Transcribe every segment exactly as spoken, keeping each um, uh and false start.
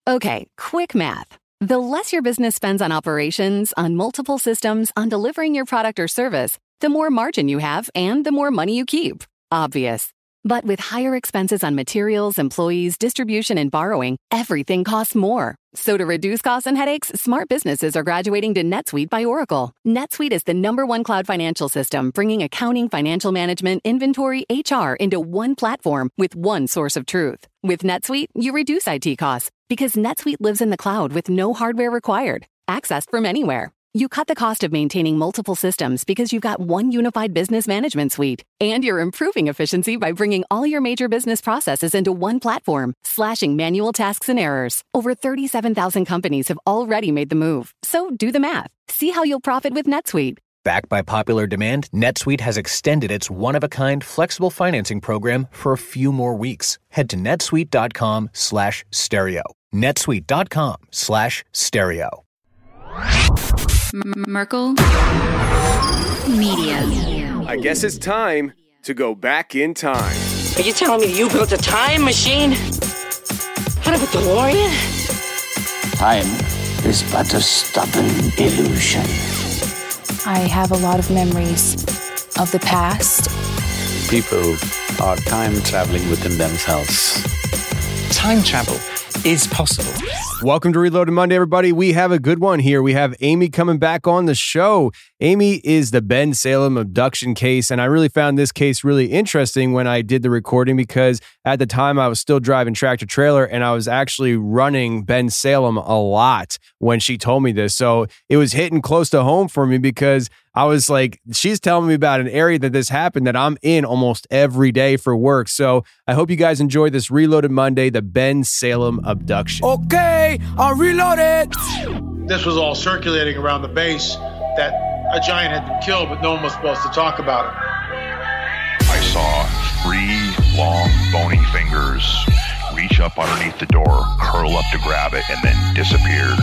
Okay, quick math. The less your business spends on operations, on multiple systems, on delivering your product or service, the more margin you have and the more money you keep. Obvious. But with higher expenses on materials, employees, distribution, and borrowing, everything costs more. So to reduce costs and headaches, smart businesses are graduating to NetSuite by Oracle. NetSuite is the number one cloud financial system, bringing accounting, financial management, inventory, H R into one platform with one source of truth. With NetSuite, you reduce I T costs because NetSuite lives in the cloud with no hardware required, accessed from anywhere. You cut the cost of maintaining multiple systems because you've got one unified business management suite. And you're improving efficiency by bringing all your major business processes into one platform, slashing manual tasks and errors. Over thirty-seven thousand companies have already made the move. So do the math. See how you'll profit with NetSuite. Backed by popular demand, NetSuite has extended its one-of-a-kind flexible financing program for a few more weeks. Head to netsuite.com slash stereo. netsuite.com slash stereo. M- Merkel Media. I guess it's time to go back in time. Are you telling me you built a time machine? Out of a DeLorean? Time is but a stubborn illusion. I have a lot of memories of the past. People are time traveling within themselves. Time travel is possible. Welcome to Reloaded Monday, everybody. We have a good one here. We have Amy coming back on the show. Amy is the Ben Salem abduction case, and I really found this case really interesting when I did the recording because at the time I was still driving tractor trailer and I was actually running Ben Salem a lot when she told me this. So it was hitting close to home for me because I was like, she's telling me about an area that this happened that I'm in almost every day for work. So I hope you guys enjoyed this Reloaded Monday, the Ben Salem abduction. Okay, I'll reload it. This was all circulating around the base that a giant had been killed, but no one was supposed to talk about it. I saw three long, bony fingers reach up underneath the door, curl up to grab it, and then disappeared.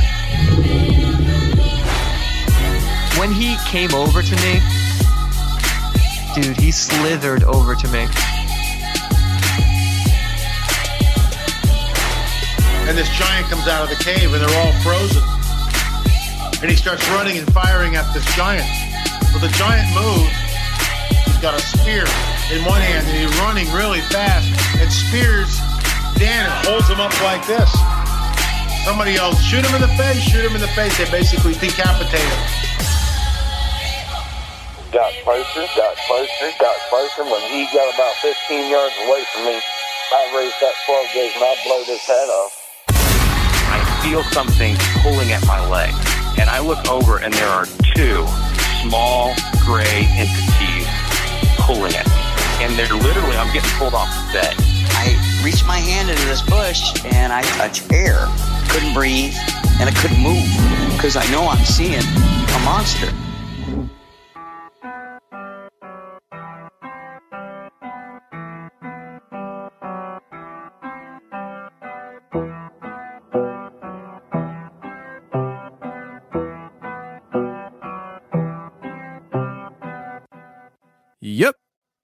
When he came over to me, dude, he slithered over to me. And this giant comes out of the cave and they're all frozen. And he starts running and firing at this giant. Well, the giant moves. He's got a spear in one hand and he's running really fast and spears Dan and holds him up like this. Somebody yells, shoot him in the face, shoot him in the face. They basically decapitate him. Got closer, got closer, got closer. When he got about fifteen yards away from me, I raised that twelve gauge and I blowed his head off. I feel something pulling at my leg, and I look over and there are two small gray entities pulling at me. And they're literally, I'm getting pulled off the bed. I reached my hand into this bush and I touched air. Couldn't breathe and I couldn't move because I know I'm seeing a monster. Yep.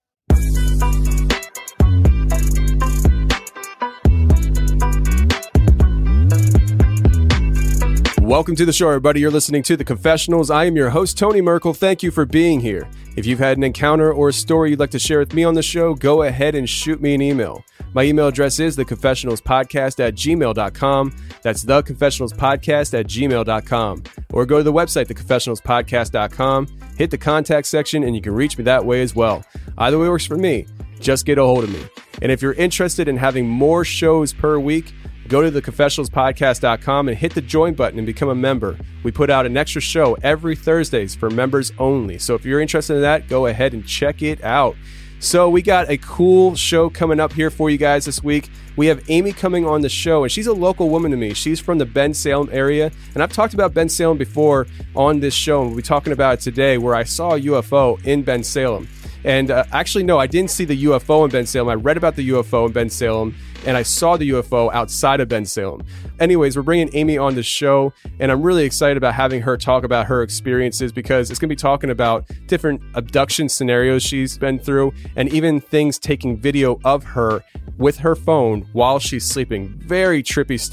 Welcome to the show, everybody. You're listening to The Confessionals. I am your host, Tony Merkel. Thank you for being here. If you've had an encounter or a story you'd like to share with me on the show, go ahead and shoot me an email. My email address is theconfessionalspodcast at gmail dot com. That's theconfessionalspodcast at gmail dot com. Or go to the website, the confessionals podcast dot com, hit the contact section, and you can reach me that way as well. Either way works for me. Just get a hold of me. And if you're interested in having more shows per week, go to the confessionals podcast dot com and hit the join button and become a member. We put out an extra show every Thursdays for members only. So if you're interested in that, go ahead and check it out. So we got a cool show coming up here for you guys this week. We have Amy coming on the show, and she's a local woman to me. She's from the Ben Salem area, and I've talked about Ben Salem before on this show, and we'll be talking about it today, where I saw a U F O in Ben Salem. And uh, actually, no, I didn't see the U F O in Ben Salem. I read about the U F O in Ben Salem, and I saw the U F O outside of Ben Salem. Anyways, we're bringing Amy on the show, and I'm really excited about having her talk about her experiences because it's going to be talking about different abduction scenarios she's been through and even things taking video of her with her phone while she's sleeping. Very trippy stuff.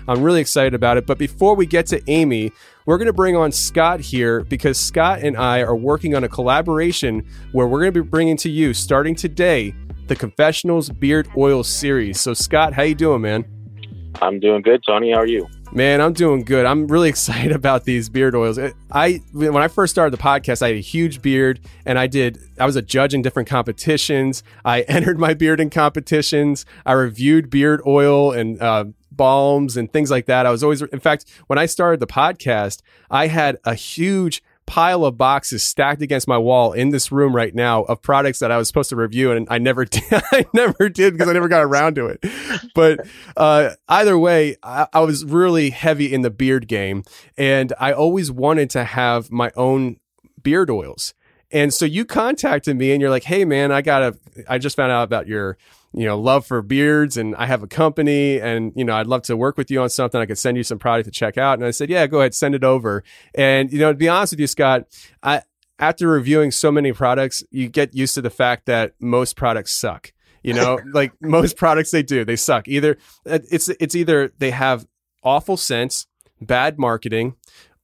I'm really excited about it. But before we get to Amy, we're going to bring on Scott here because Scott and I are working on a collaboration where we're going to be bringing to you, starting today, the Confessionals Beard Oil Series. So Scott, how you doing, man? I'm doing good, Tony. How are you? Man, I'm doing good. I'm really excited about these beard oils. I when I first started the podcast, I had a huge beard, and I did. I was a judge in different competitions. I entered my beard in competitions. I reviewed beard oil and uh, balms and things like that. I was always, in fact, when I started the podcast, I had a huge pile of boxes stacked against my wall in this room right now of products that I was supposed to review, and I never did. I never did because I never got around to it. But uh, either way, I, I was really heavy in the beard game, and I always wanted to have my own beard oils. And so you contacted me, and you're like, "Hey, man, I gotta. I just found out about your." you know, love for beards, and I have a company, and, you know, I'd love to work with you on something. I could send you some product to check out. And I said, yeah, go ahead, send it over. And, you know, to be honest with you, Scott, I, after reviewing so many products, you get used to the fact that most products suck. You know, like most products, they do, they suck. Either it's, it's either they have awful scents, bad marketing,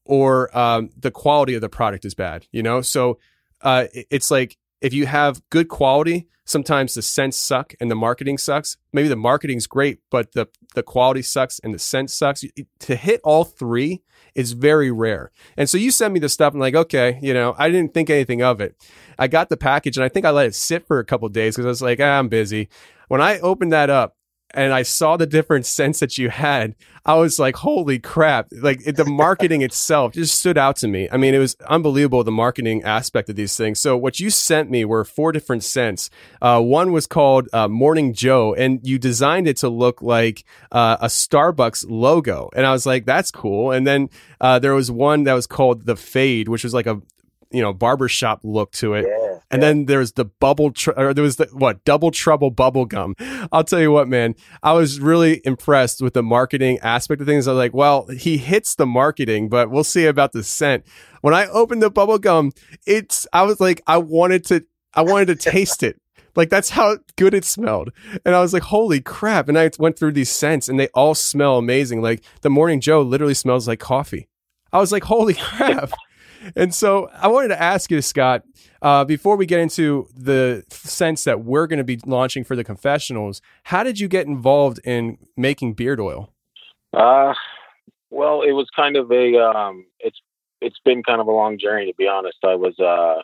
or um, the quality of the product is bad, you know? So uh, it's like, if you have good quality, sometimes the scents suck and the marketing sucks. Maybe the marketing's great, but the, the quality sucks and the scent sucks. To hit all three is very rare. And so you sent me the stuff, and I'm like, okay, you know, I didn't think anything of it. I got the package, and I think I let it sit for a couple of days because I was like, ah, I'm busy. When I opened that up and I saw the different scents that you had, I was like, holy crap. Like it, the marketing itself just stood out to me. I mean, it was unbelievable, the marketing aspect of these things. So what you sent me were four different scents. Uh, one was called uh, Morning Joe, and you designed it to look like uh, a Starbucks logo. And I was like, that's cool. And then uh, there was one that was called The Fade, which was like a, you know, barbershop look to it. Yeah, and yeah. Then there's the bubble, tr- or there was the, what, Double Trouble bubble gum. I'll tell you what, man, I was really impressed with the marketing aspect of things. I was like, well, he hits the marketing, but we'll see about the scent. When I opened the bubble gum, it's, I was like, I wanted to, I wanted to taste it. Like, that's how good it smelled. And I was like, holy crap. And I went through these scents, and they all smell amazing. Like the Morning Joe literally smells like coffee. I was like, holy crap. And so I wanted to ask you, Scott, uh, before we get into the scents that we're going to be launching for the Confessionals, how did you get involved in making beard oil? Uh, well, it was kind of a, um, it's, it's been kind of a long journey, to be honest. I was, uh,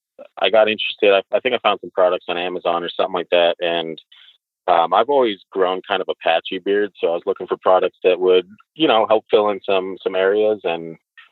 I got interested. I, I think I found some products on Amazon or something like that. And, um, I've always grown kind of a patchy beard. So I was looking for products that would, you know, help fill in some, some areas and,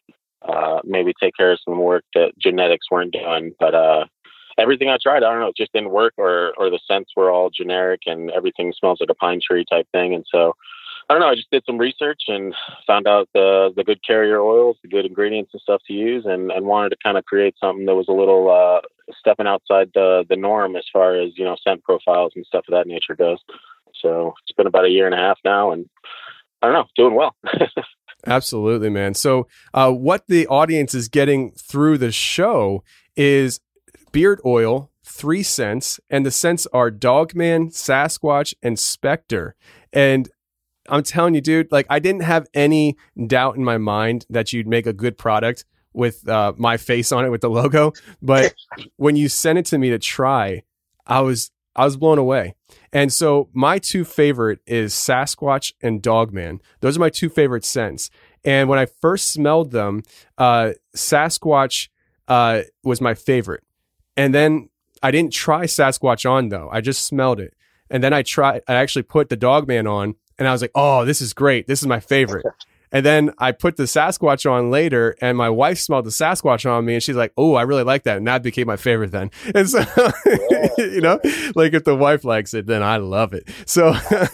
uh, maybe take care of some work that genetics weren't doing. But, uh, everything I tried, I don't know, it just didn't work, or, or the scents were all generic and everything smells like a pine tree type thing. And so, I don't know, I just did some research and found out the, the good carrier oils, the good ingredients and stuff to use, and, and wanted to kind of create something that was a little, uh, stepping outside the, the norm as far as, you know, scent profiles and stuff of that nature goes. So it's been about a year and a half now, and I don't know, doing well. Absolutely, man. So uh, what the audience is getting through the show is beard oil, three scents, and the scents are Dogman, Sasquatch, and Spectre. And I'm telling you, dude, like I didn't have any doubt in my mind that you'd make a good product with uh, my face on it with the logo. But when you sent it to me to try, I was I was blown away. And so my two favorite is Sasquatch and Dogman. Those are my two favorite scents. And when I first smelled them, uh, Sasquatch uh, was my favorite. And then I didn't try Sasquatch on, though. I just smelled it. And then I tried, I actually put the Dogman on, and I was like, oh, this is great. This is my favorite. And then I put the Sasquatch on later, and my wife smelled the Sasquatch on me, and she's like, oh, I really like that. And that became my favorite then. And so, yeah. you know, like if the wife likes it, then I love it. So,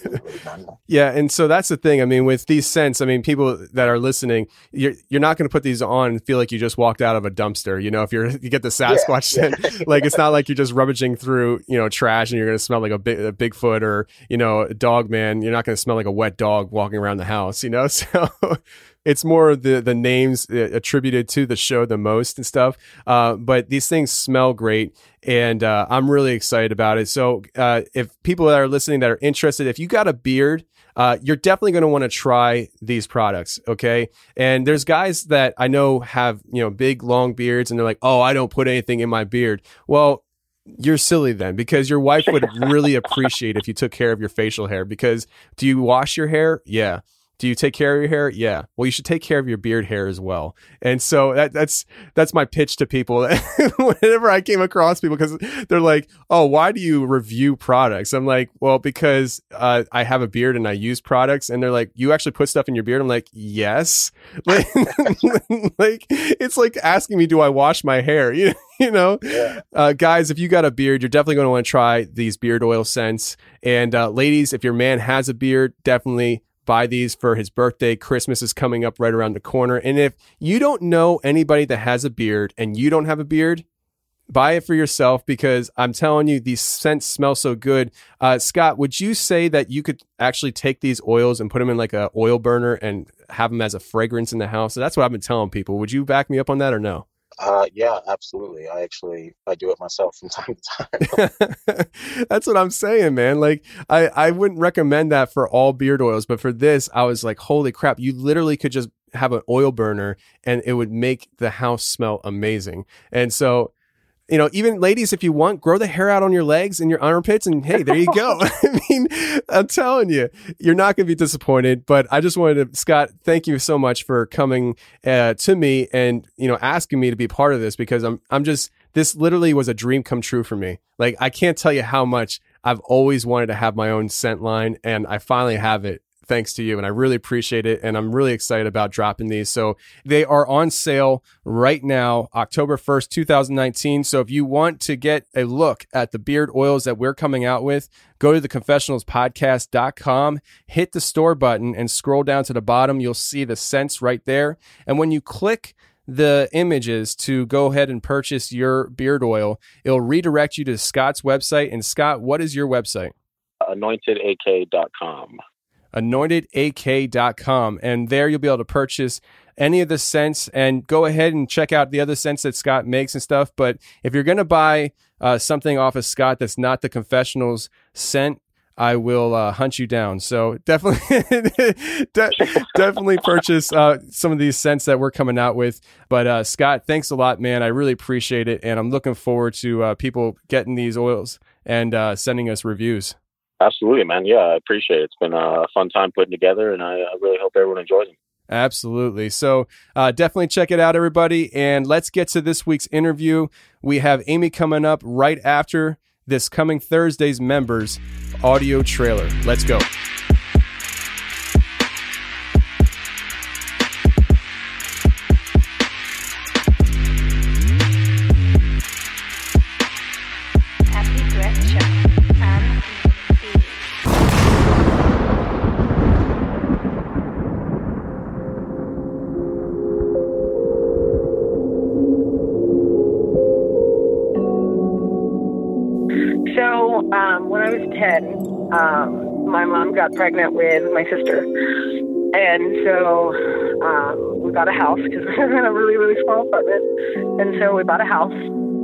yeah. And so that's the thing. I mean, with these scents, I mean, people that are listening, you're, you're not going to put these on and feel like you just walked out of a dumpster. You know, if you're, you get the Sasquatch yeah, scent, yeah. like it's not like you're just rummaging through, you know, trash and you're going to smell like a, big, a Bigfoot or, you know, a dog man. You're not going to smell like a wet dog walking around the house, you know? So, it's more the the names attributed to the show the most and stuff. Uh, but these things smell great, and uh, I'm really excited about it. So uh, if people that are listening that are interested, if you got a beard, uh, you're definitely going to want to try these products. Okay. And there's guys that I know have, you know, big, long beards and they're like, oh, I don't put anything in my beard. Well, you're silly then, because your wife would really appreciate if you took care of your facial hair. Because do you wash your hair? Yeah. Do you take care of your hair? Yeah. Well, you should take care of your beard hair as well. And so that, that's that's my pitch to people. Whenever I came across people, because they're like, "Oh, why do you review products?" I'm like, "Well, because uh, I have a beard and I use products." And they're like, "You actually put stuff in your beard?" I'm like, "Yes." Like, like it's like asking me, "Do I wash my hair?" You, you know, yeah. uh, guys, if you got a beard, you're definitely going to want to try these beard oil scents. And uh, ladies, if your man has a beard, definitely buy these for his birthday. Christmas is coming up right around the corner. And if you don't know anybody that has a beard and you don't have a beard, buy it for yourself, because I'm telling you, these scents smell so good. Uh, Scott, would you say that you could actually take these oils and put them in like a oil burner and have them as a fragrance in the house? So that's what I've been telling people. Would you back me up on that or no? Uh, yeah, absolutely. I actually, I do it myself from time to time. That's what I'm saying, man. Like, I, I wouldn't recommend that for all beard oils, but for this, I was like, holy crap, you literally could just have an oil burner and it would make the house smell amazing. And so, you know, even ladies, if you want, grow the hair out on your legs and your armpits, and hey, there you go. I mean, I'm telling you, you're not going to be disappointed. But I just wanted to, Scott, thank you so much for coming uh, to me and, you know, asking me to be part of this, because I'm, I'm just, this literally was a dream come true for me. Like, I can't tell you how much I've always wanted to have my own scent line, and I finally have it. Thanks to you. And I really appreciate it. And I'm really excited about dropping these. So they are on sale right now, October first, twenty nineteen. So if you want to get a look at the beard oils that we're coming out with, go to the confessionals podcast dot com, hit the store button, and scroll down to the bottom. You'll see the scents right there. And when you click the images to go ahead and purchase your beard oil, it'll redirect you to Scott's website. And Scott, what is your website? anointed a k dot com. anointed a k dot com, and there you'll be able to purchase any of the scents, and go ahead and check out the other scents that Scott makes and stuff. But if you're going to buy uh, something off of Scott that's not the Confessionals scent, I will uh, hunt you down. So definitely, de- definitely purchase uh, some of these scents that we're coming out with. But uh, Scott, thanks a lot, man. I really appreciate it, and I'm looking forward to uh, people getting these oils and uh, sending us reviews. Absolutely, man. Yeah, I appreciate it. It's been a fun time putting together, and I, I really hope everyone enjoys them. Absolutely. So uh, definitely check it out, everybody. And let's get to this week's interview. We have Amy coming up right after this coming Thursday's members audio trailer. Let's go. Um, when I was ten, um, my mom got pregnant with my sister. And so um, we got a house because we were in a really, really small apartment. And so we bought a house.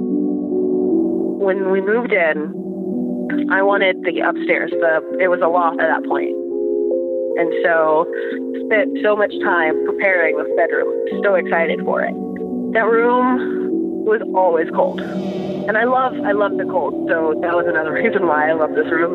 When we moved in, I wanted the upstairs. The It was a loft at that point. And so spent so much time preparing this bedroom. So excited for it. That room was always cold. And I love, I love the cold, so that was another reason why I love this room.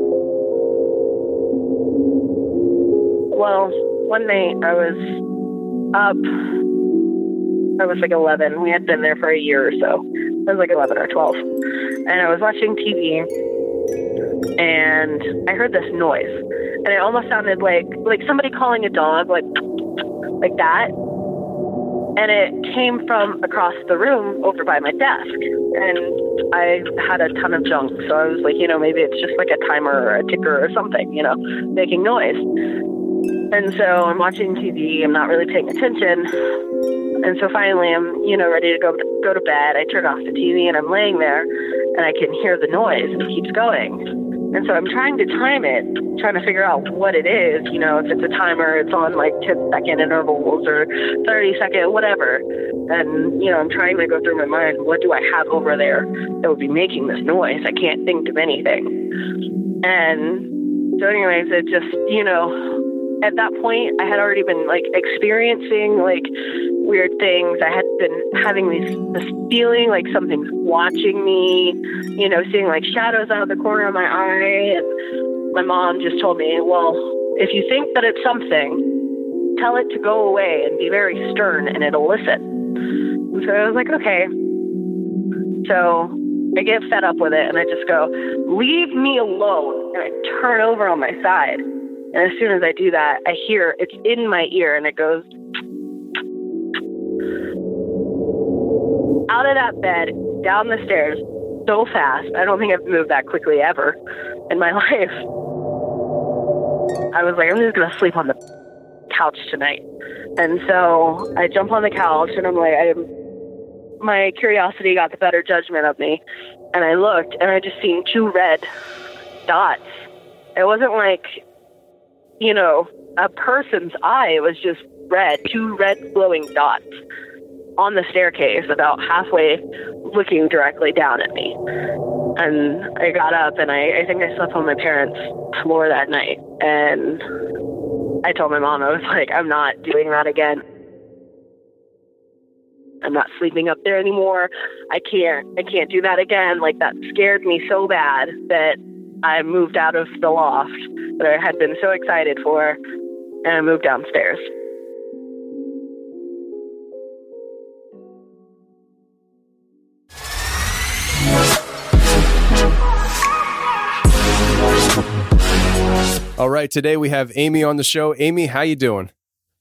Well, one night I was up, I was like eleven. We had been there for a year or so. I was like eleven or twelve. And I was watching T V, and I heard this noise. And it almost sounded like, like somebody calling a dog, like, like that. And it came from across the room over by my desk. And I had a ton of junk. So I was like, you know, maybe it's just like a timer or a ticker or something, you know, making noise. And so I'm watching T V. I'm not really paying attention. And so finally I'm, you know, ready to go to, go to bed. I turn off the T V and I'm laying there and I can hear the noise and it keeps going. And so I'm trying to time it, trying to figure out what it is. You know, if it's a timer, it's on like ten second intervals or thirty second, whatever. And, you know, I'm trying to go through my mind, what do I have over there that would be making this noise? I can't think of anything. And So anyways, it just, you know, at that point, I had already been, like, experiencing, like, weird things. I had been having these, this feeling like something's watching me, you know, seeing, like, shadows out of the corner of my eye. And my mom just told me, well, if you think that it's something, tell it to go away and be very stern, and it'll listen. And so I was like, okay. So I get fed up with it, and I just go, leave me alone. And I turn over on my side. And as soon as I do that, I hear it's in my ear, and it goes out of that bed, down the stairs, so fast. I don't think I've moved that quickly ever in my life. I was like, I'm just going to sleep on the couch tonight. And so I jump on the couch, and I'm like, I'm, my curiosity got the better judgment of me. And I looked, and I just seen two red dots. It wasn't like, you know, a person's eye. It was just red, two red glowing dots on the staircase about halfway, looking directly down at me. And I got up, and I, I think I slept on my parents' floor that night. And I told my mom, I was like, I'm not doing that again. I'm not sleeping up there anymore. I can't, I can't do that again. Like, that scared me so bad that I moved out of the loft that I had been so excited for, and I moved downstairs. All right, today we have Amy on the show. Amy, how you doing?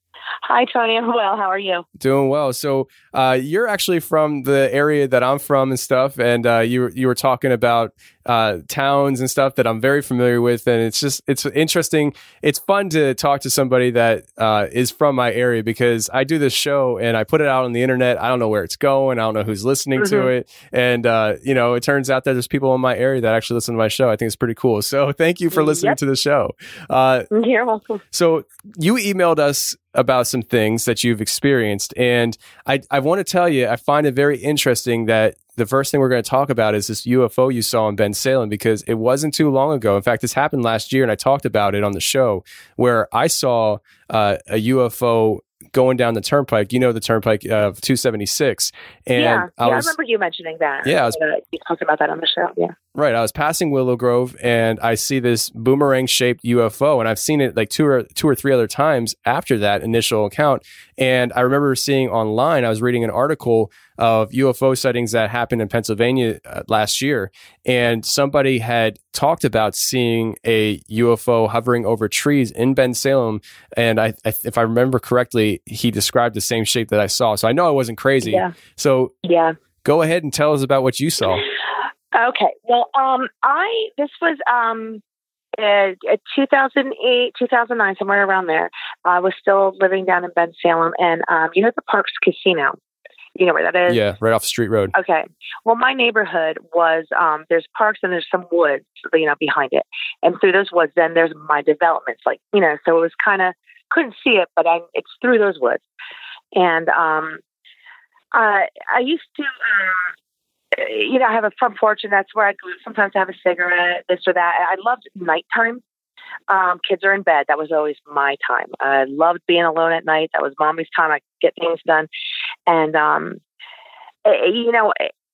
Hi, Tony. I'm well. How are you? Doing well. So uh, you're actually from the area that I'm from and stuff, and uh, you you were talking about uh, towns and stuff that I'm very familiar with, and it's just it's interesting. It's fun to talk to somebody that uh, is from my area, because I do this show and I put it out on the internet. I don't know where it's going. I don't know who's listening mm-hmm. to it, and uh, you know, it turns out that there's people in my area that actually listen to my show. I think it's pretty cool. So thank you for listening yep. to the show. Uh, You're welcome. So you emailed us about some things that you've experienced. And I, I want to tell you, I find it very interesting that the first thing we're going to talk about is this U F O you saw in Bensalem, because it wasn't too long ago. In fact, this happened last year, and I talked about it on the show, where I saw uh, a U F O going down the turnpike, you know, the turnpike of uh, two seventy-six. And yeah, I, yeah was, I remember you mentioning that. Yeah. I was, uh, you talked about that on the show. Yeah. Right. I was passing Willow Grove, and I see this boomerang shaped U F O, and I've seen it like two or two or three other times after that initial account. And I remember seeing online, I was reading an article of U F O sightings that happened in Pennsylvania uh, last year. And somebody had talked about seeing a U F O hovering over trees in Bensalem. And I, I, if I remember correctly, he described the same shape that I saw. So I know I wasn't crazy. Yeah. So yeah. Go ahead and tell us about what you saw. Okay. Well, um, I, this was, um, uh, two thousand eight, two thousand nine, somewhere around there. I was still living down in Bensalem, and, um, you know, the Parks Casino, you know where that is? Yeah. Right off Street Road. Okay. Well, my neighborhood was, um, there's parks and there's some woods, you know, behind it. And through those woods, then there's my developments, like, you know, so it was kind of, couldn't see it, but I, it's through those woods. And, um, uh, I used to, um, you know, I have a front porch, and that's where I go sometimes to have a cigarette, this or that. I loved nighttime. Um, kids are in bed. That was always my time. I loved being alone at night. That was mommy's time. I could get things done. And, um, you know,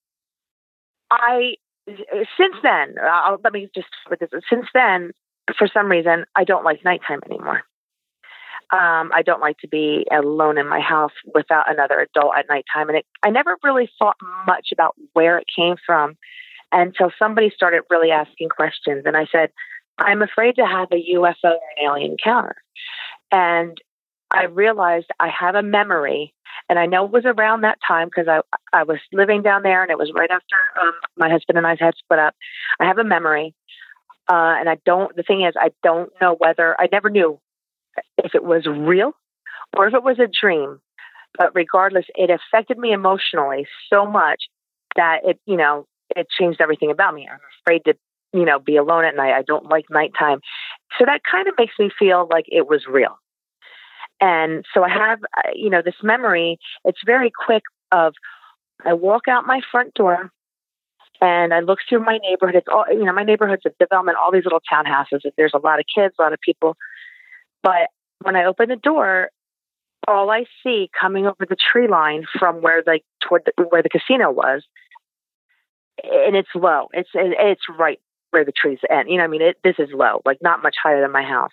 I, since then, I'll, let me just, because since then, for some reason, I don't like nighttime anymore. Um, I don't like to be alone in my house without another adult at nighttime. And it, I never really thought much about where it came from until somebody started really asking questions. And I said, I'm afraid to have a U F O or an alien encounter. And I realized I have a memory, and I know it was around that time because I, I was living down there, and it was right after um, my husband and I had split up. I have a memory. Uh, and I don't, the thing is, I don't know whether, I never knew if it was real or if it was a dream, but regardless, it affected me emotionally so much that it, you know, it changed everything about me. I'm afraid to, you know, be alone at night. I don't like nighttime. So that kind of makes me feel like it was real. And so I have, you know, this memory, it's very quick of, I walk out my front door And I look through my neighborhood. It's all, you know, my neighborhood's a development, all these little townhouses. There's a lot of kids, a lot of people. But when I open the door, all I see coming over the tree line from where, like, toward the, where the casino was, and it's low. It's it's right where the trees end. You know, I mean, it, this is low, like not much higher than my house.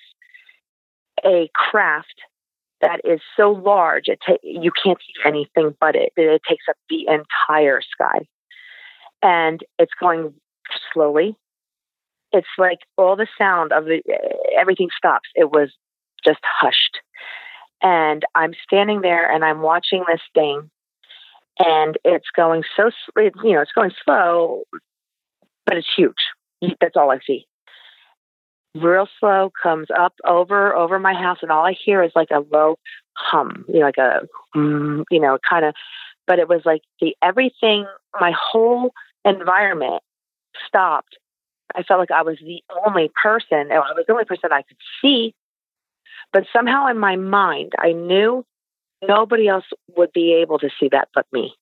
A craft that is so large, it ta- you can't see anything but it. It takes up the entire sky. And it's going slowly. It's like all the sound of the, everything stops. It was just hushed. And I'm standing there and I'm watching this thing, and it's going so, you know, it's going slow, but it's huge. That's all I see. Real slow, comes up over, over my house, and all I hear is like a low hum, you know, like a, mm, you know, kind of, but it was like the, everything, my whole environment stopped. I felt like I was the only person, or I was the only person I could see, but somehow in my mind, I knew nobody else would be able to see that but me.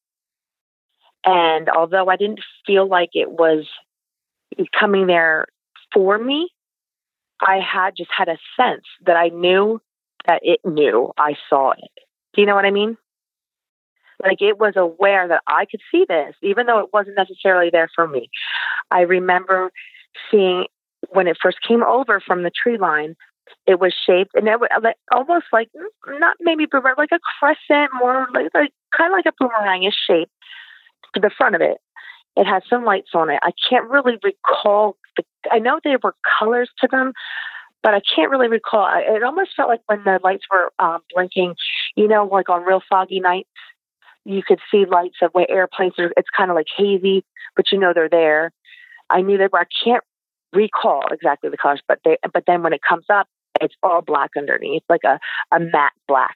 And although I didn't feel like it was coming there for me, I had just had a sense that I knew that it knew I saw it. Do you know what I mean? Like, it was aware that I could see this, even though it wasn't necessarily there for me. I remember seeing when it first came over from the tree line, it was shaped, and it was almost like, not maybe boomerang, like a crescent, more like, like kind of like a boomerang-ish shape to the front of it. It had some lights on it. I can't really recall. The, I know there were colors to them, but I can't really recall. It almost felt like when the lights were um, blinking, you know, like on real foggy nights, you could see lights of where airplanes are. It's kind of like hazy, but you know they're there. I knew they were. I can't recall exactly the colors, but they. But then when it comes up, it's all black underneath, like a, a matte black.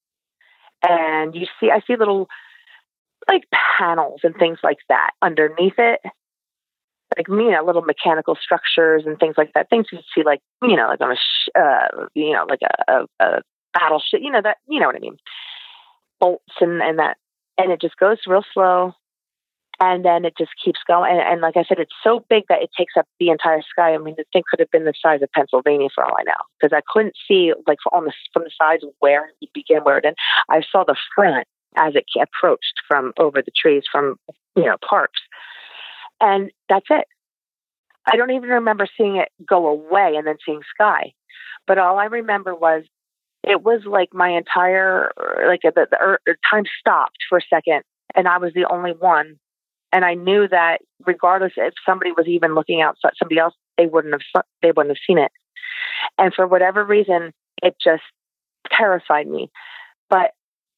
And you see, I see little like panels and things like that underneath it, like, you know, little mechanical structures and things like that. Things you see, like, you know, like on a, sh- uh, you know, like a, a, a battleship, you know, that, you know what I mean? Bolts and, and that, and it just goes real slow. And then it just keeps going. And, and like I said, it's so big that it takes up the entire sky. I mean, the thing could have been the size of Pennsylvania for all I know, because I couldn't see, like, on the, from the sides where it began, where it ended. I saw the front as it approached from over the trees from, you know, parks. And that's it. I don't even remember seeing it go away and then seeing sky. But all I remember was it was like my entire, like the, the er, time stopped for a second, and I was the only one. And I knew that regardless if somebody was even looking out, somebody else, they wouldn't have, they wouldn't have seen it. And for whatever reason, it just terrified me. But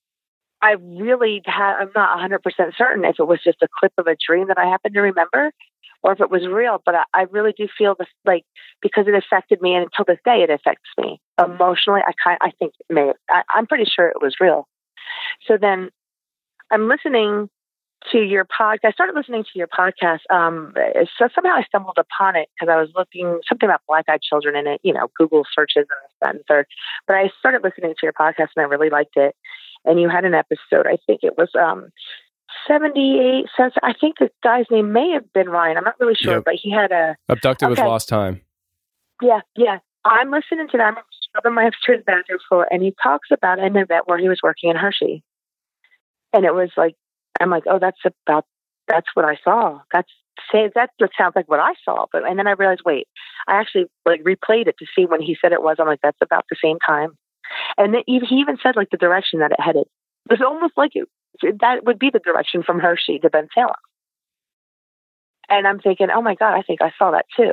I really had, I'm not one hundred percent certain if it was just a clip of a dream that I happened to remember, or if it was real. But I, I really do feel this, like, because it affected me, and until this day, it affects me emotionally. I kind, I think it may, I, I'm pretty sure it was real. So then I'm listening to your podcast. I started listening to your podcast. Um, so somehow I stumbled upon it because I was looking something about black-eyed children in it, you know, Google searches and this, that, and third. But I started listening to your podcast and I really liked it. And you had an episode, I think it was um, seventy-eight cents. I think the guy's name may have been Ryan. I'm not really sure, yep. But he had a... Abducted okay. with Lost Time. Yeah, yeah. I'm listening to that. I'm shoving my upstairs bathroom floor, and he talks about an event where he was working in Hershey. And it was like, I'm like, oh, that's about, that's what I saw. That's, say, that sounds like what I saw. But, and then I realized, wait, I actually like replayed it to see when he said it was. I'm like, that's about the same time. And then he even said like the direction that it headed. It was almost like it, that would be the direction from Hershey to Ben Salem. And I'm thinking, oh my God, I think I saw that too.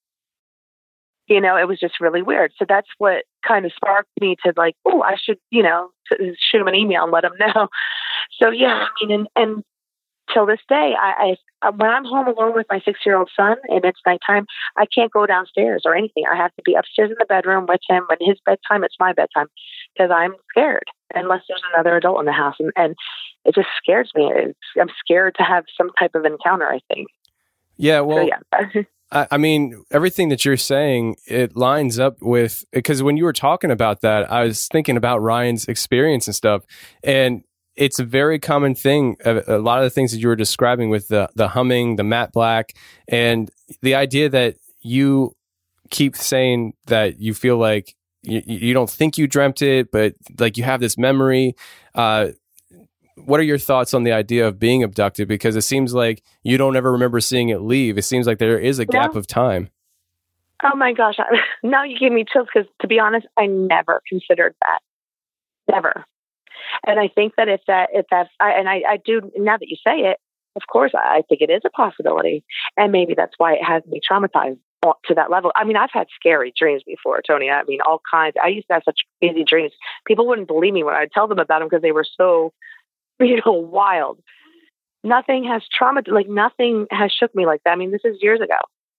You know, it was just really weird. So that's what kind of sparked me to like, oh, I should, you know, shoot him an email and let him know. So yeah, I mean, and, and till this day, I, I when I'm home alone with my six-year-old son and it's nighttime, I can't go downstairs or anything. I have to be upstairs in the bedroom with him. When his bedtime, it's my bedtime because I'm scared unless there's another adult in the house, and, and it just scares me. It's, I'm scared to have some type of encounter, I think. Yeah, well, so, yeah. I, I mean, everything that you're saying, it lines up with, because when you were talking about that, I was thinking about Ryan's experience and stuff, and it's a very common thing. A, a lot of the things that you were describing with the the humming, the matte black, and the idea that you keep saying that you feel like you, you don't think you dreamt it, but like you have this memory. Uh, what are your thoughts on the idea of being abducted? Because it seems like you don't ever remember seeing it leave. It seems like there is a gap No. of time. Oh my gosh. I, now you give me chills because, to be honest, I never considered that. Never. And I think that if that, if that's, I, and I, I do, now that you say it, of course, I, I think it is a possibility. And maybe that's why it has me traumatized to that level. I mean, I've had scary dreams before, Tony. I mean, all kinds. I used to have such crazy dreams. People wouldn't believe me when I'd tell them about them because they were so, you know, wild. Nothing has trauma, like nothing has shook me like that. I mean, this is years ago.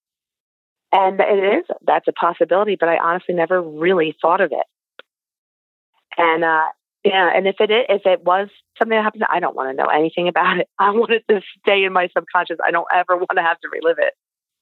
And it is, that's a possibility, but I honestly never really thought of it. And, uh, yeah, and if it is, if it was something that happened, I don't want to know anything about it. I want it to stay in my subconscious. I don't ever want to have to relive it.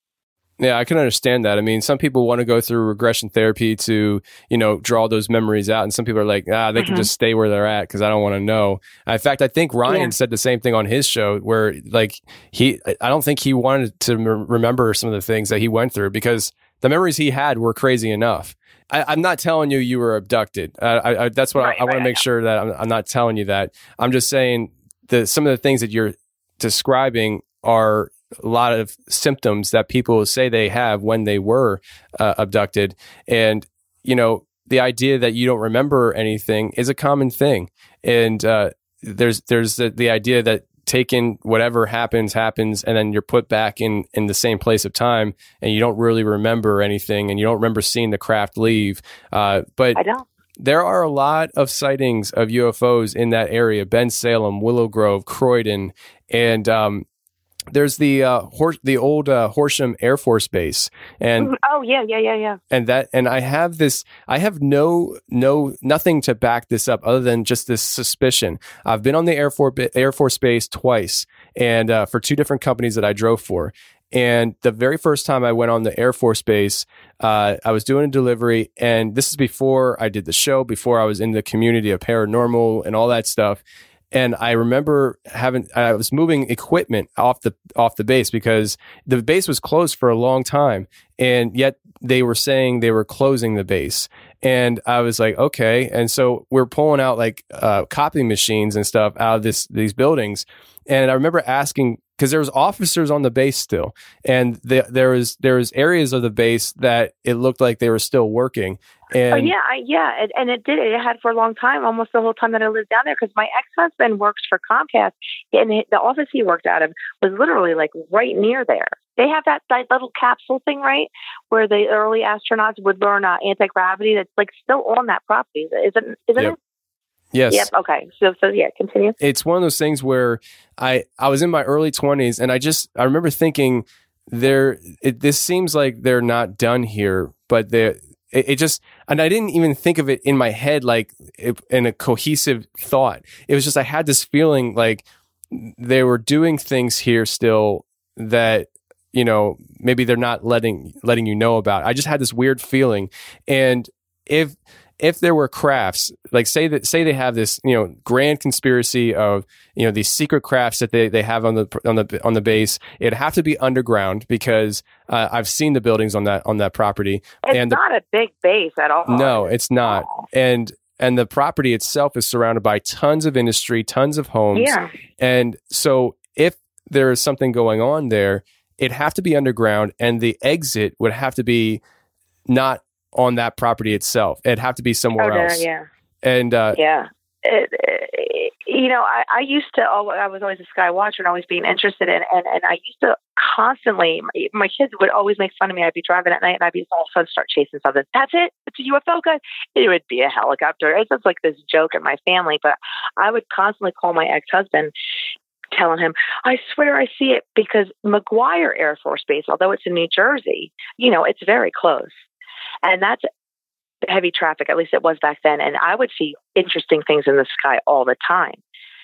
Yeah, I can understand that. I mean, some people want to go through regression therapy to, you know, draw those memories out. And some people are like, ah, they mm-hmm. can just stay where they're at because I don't want to know. In fact, I think Ryan yeah. said the same thing on his show where, like, he, I don't think he wanted to m- remember some of the things that he went through because the memories he had were crazy enough. I, I'm not telling you you were abducted. Uh, I, I, that's what right, I, I want right, to make sure that I'm, I'm not telling you that. I'm just saying that some of the things that you're describing are a lot of symptoms that people say they have when they were uh, abducted. And, you know, the idea that you don't remember anything is a common thing. And uh, there's there's the, the idea that taking whatever happens, happens, and then you're put back in, in the same place of time and you don't really remember anything and you don't remember seeing the craft leave. Uh, but I don't. There are a lot of sightings of U F Os in that area, Ben Salem, Willow Grove, Croydon, and um, there's the uh, Hor- the old uh, Horsham Air Force Base, and oh yeah, yeah, yeah, yeah. And that, and I have this, I have no, no, nothing to back this up other than just this suspicion. I've been on the Air Force Air Force Base twice, and uh, for two different companies that I drove for. And the very first time I went on the Air Force Base, uh, I was doing a delivery, and this is before I did the show, before I was in the community of paranormal and all that stuff. And I remember having, I was moving equipment off the off the base because the base was closed for a long time, and yet they were saying they were closing the base. And I was like, okay. And so we're pulling out like uh, copy machines and stuff out of this these buildings. And I remember asking, because there was officers on the base still, and the, there was there was areas of the base that it looked like they were still working. And oh yeah, I, yeah, it, and it did. It had for a long time, almost the whole time that I lived down there. Because my ex-husband works for Comcast, and it, the office he worked out of was literally like right near there. They have that, that little capsule thing, right, where the early astronauts would learn uh, anti-gravity. That's like still on that property, isn't isn't yep. it? Yes. Yep. Okay. So, so yeah, continue. It's one of those things where I, I was in my early twenties, and I just, I remember thinking there, it, this seems like they're not done here, but they're, it, it just, and I didn't even think of it in my head, like it, in a cohesive thought. It was just, I had this feeling like they were doing things here still that, you know, maybe they're not letting, letting you know about. I just had this weird feeling. And if, If there were crafts, like say that, say they have this, you know, grand conspiracy of, you know, these secret crafts that they, they have on the on the on the base, it'd have to be underground because uh, I've seen the buildings on that on that property. It's and the, not a big base at all. No, it's not. And and the property itself is surrounded by tons of industry, tons of homes. Yeah. And so if there is something going on there, it'd have to be underground, and the exit would have to be not on that property itself. It'd have to be somewhere oh, there, else. Yeah. And uh, yeah, it, it, you know, I, I used to. I was always a sky watcher and always being interested in, and, and I used to constantly. My, my kids would always make fun of me. I'd be driving at night and I'd be all of a sudden start chasing something. That's it. It's a U F O, guys. It would be a helicopter. It's just like this joke in my family. But I would constantly call my ex-husband, telling him, I swear I see it, because McGuire Air Force Base, although it's in New Jersey, you know, it's very close. And that's heavy traffic, at least it was back then. And I would see interesting things in the sky all the time.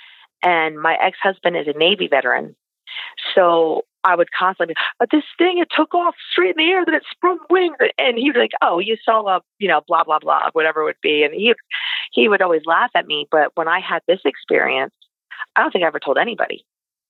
And my ex-husband is a Navy veteran. So I would constantly be, but this thing, it took off straight in the air, then it sprung wings. And he was like, oh, you saw a, you know, blah, blah, blah, whatever it would be. And he, he would always laugh at me. But when I had this experience, I don't think I ever told anybody.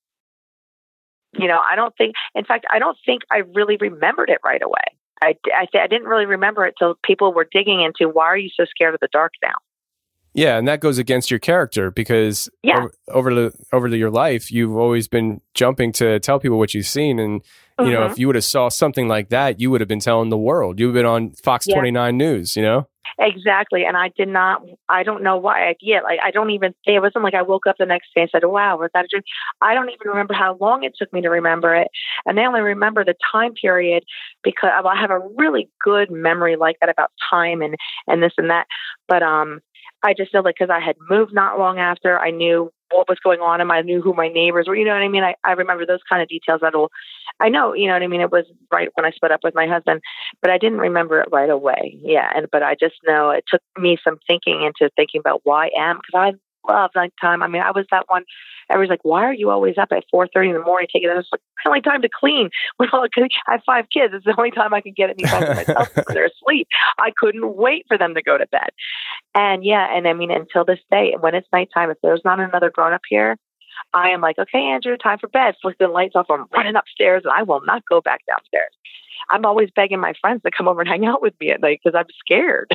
You know, I don't think, in fact, I don't think I really remembered it right away. I, I, th- I didn't really remember it till people were digging into, why are you so scared of the dark now? Yeah, and that goes against your character because yeah. over, over the over the, your life, you've always been jumping to tell people what you've seen, and you mm-hmm. know, if you would have saw something like that, you would have been telling the world. You've been on Fox yeah. twenty-nine News, you know. Exactly, and I did not. I don't know why. I, yeah, like I don't even. It wasn't like I woke up the next day and said, "Wow, was that a dream?" I don't even remember how long it took me to remember it, and I only remember the time period because I have a really good memory like that about time and and this and that. But um. I just know that because I had moved not long after, I knew what was going on and I knew who my neighbors were. You know what I mean? I, I remember those kind of details. That'll, I know, you know what I mean? It was right when I split up with my husband, but I didn't remember it right away. Yeah. And, but I just know it took me some thinking into thinking about why I am, because I love nighttime. I mean, I was that one. Everybody's like, why are you always up at four thirty in the morning taking this? It's like, the only time to clean. Well, I have five kids. It's the only time I can get any time to myself when they're asleep. I couldn't wait for them to go to bed. And yeah, and I mean, until this day, when it's nighttime, if there's not another grown up here, I am like, okay, Andrew, time for bed. Flick the lights off. I'm running upstairs and I will not go back downstairs. I'm always begging my friends to come over and hang out with me at night because I'm scared.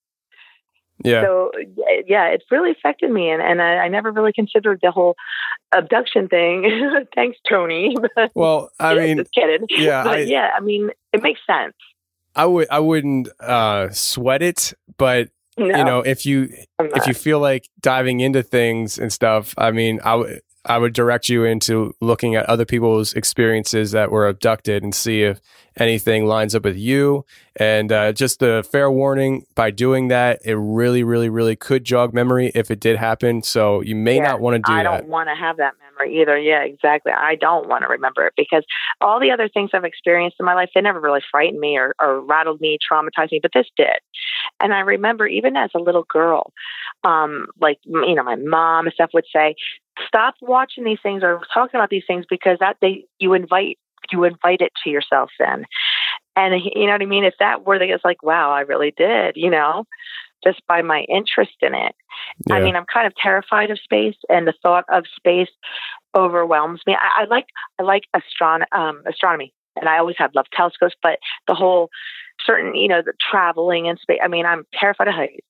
Yeah. So yeah, it's really affected me, and, and I, I never really considered the whole abduction thing. Thanks, Tony. Well, I mean, just kidding. Yeah, but I, yeah. I mean, it makes sense. I would, I wouldn't uh, sweat it, but no, you know, if you if you feel like diving into things and stuff, I mean, I would. I would direct you into looking at other people's experiences that were abducted and see if anything lines up with you. And uh, just a fair warning, by doing that, it really, really, really could jog memory if it did happen. So you may yeah, not want to do I that. I don't want to have that memory either. Yeah, exactly. I don't want to remember it because all the other things I've experienced in my life, they never really frightened me or, or rattled me, traumatized me, but this did. And I remember even as a little girl, um, like, you know, my mom and stuff would say, stop watching these things or talking about these things because that they you invite you invite it to yourself then. And you know what I mean? If that were the, it's like, wow, I really did, you know, just by my interest in it. Yeah. I mean, I'm kind of terrified of space, and the thought of space overwhelms me. I, I like I like astron- um, astronomy, and I always have loved telescopes, but the whole certain, you know, the traveling in space. I mean, I'm terrified of heights.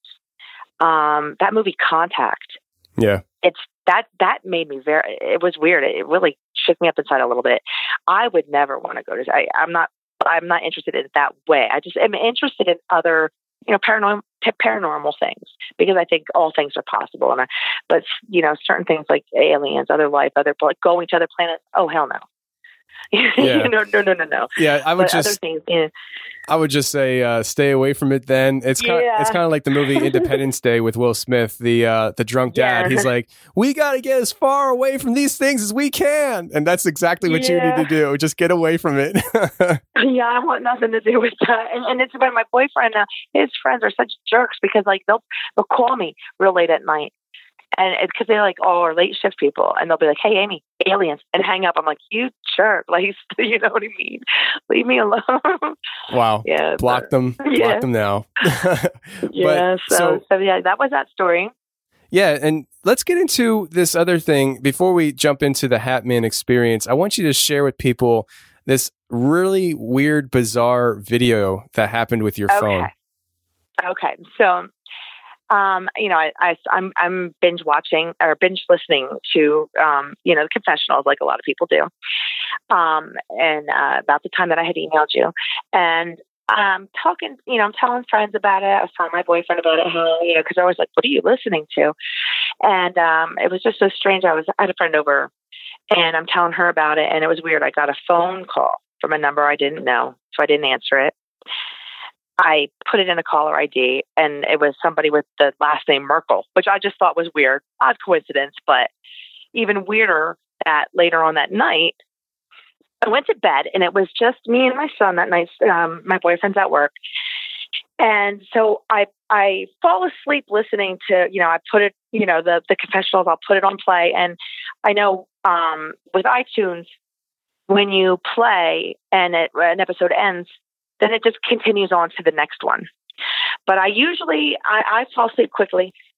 Um, that movie Contact. Yeah. It's that, that made me very, it was weird. It really shook me up inside a little bit. I would never want to go to, I, I'm not, I'm not interested in it that way. I just am interested in other, you know, paranormal, paranormal things because I think all things are possible. And I, but you know, certain things like aliens, other life, other, like going to other planets. Oh, hell no. Yeah. no, no, no, no, no. Yeah. I would but just, other things, yeah. I would just say, uh, stay away from it then. It's kind yeah. of, it's kind of like the movie Independence Day with Will Smith, the, uh, the drunk dad. Yeah. He's like, we got to get as far away from these things as we can. And that's exactly what yeah. you need to do. Just get away from it. Yeah. I want nothing to do with that. And, and it's about my boyfriend now. His friends are such jerks because like they'll, they'll call me real late at night. And it's because they're like, oh, are late shift people. And they'll be like, hey, Amy, aliens, and hang up. I'm like, you jerk. Like, you know what I mean? Leave me alone. Wow. Yeah. Block but, them. Block yeah. them now. yeah. But, so, so, so, yeah, that was that story. Yeah. And let's get into this other thing. Before we jump into the Hat Man experience, I want you to share with people this really weird, bizarre video that happened with your okay. phone. Okay. So, Um, you know, I, I, I'm, I'm binge watching or binge listening to, um, you know, the confessionals like a lot of people do. Um, and, uh, about the time that I had emailed you and, um, talking, you know, I'm telling friends about it. I was telling my boyfriend about it, how, you know, cause I was like, what are you listening to? And, um, it was just so strange. I was, I had a friend over and I'm telling her about it. And it was weird. I got a phone call from a number I didn't know. So I didn't answer it. I put it in a caller I D and it was somebody with the last name Merkel, which I just thought was weird. Odd coincidence, but even weirder that later on that night, I went to bed and it was just me and my son that night. Um, my boyfriend's at work. And so I, I fall asleep listening to, you know, I put it, you know, the, the confessionals, I'll put it on play. And I know, um, with iTunes, when you play and it, an episode ends, then it just continues on to the next one. But I usually, I, I fall asleep quickly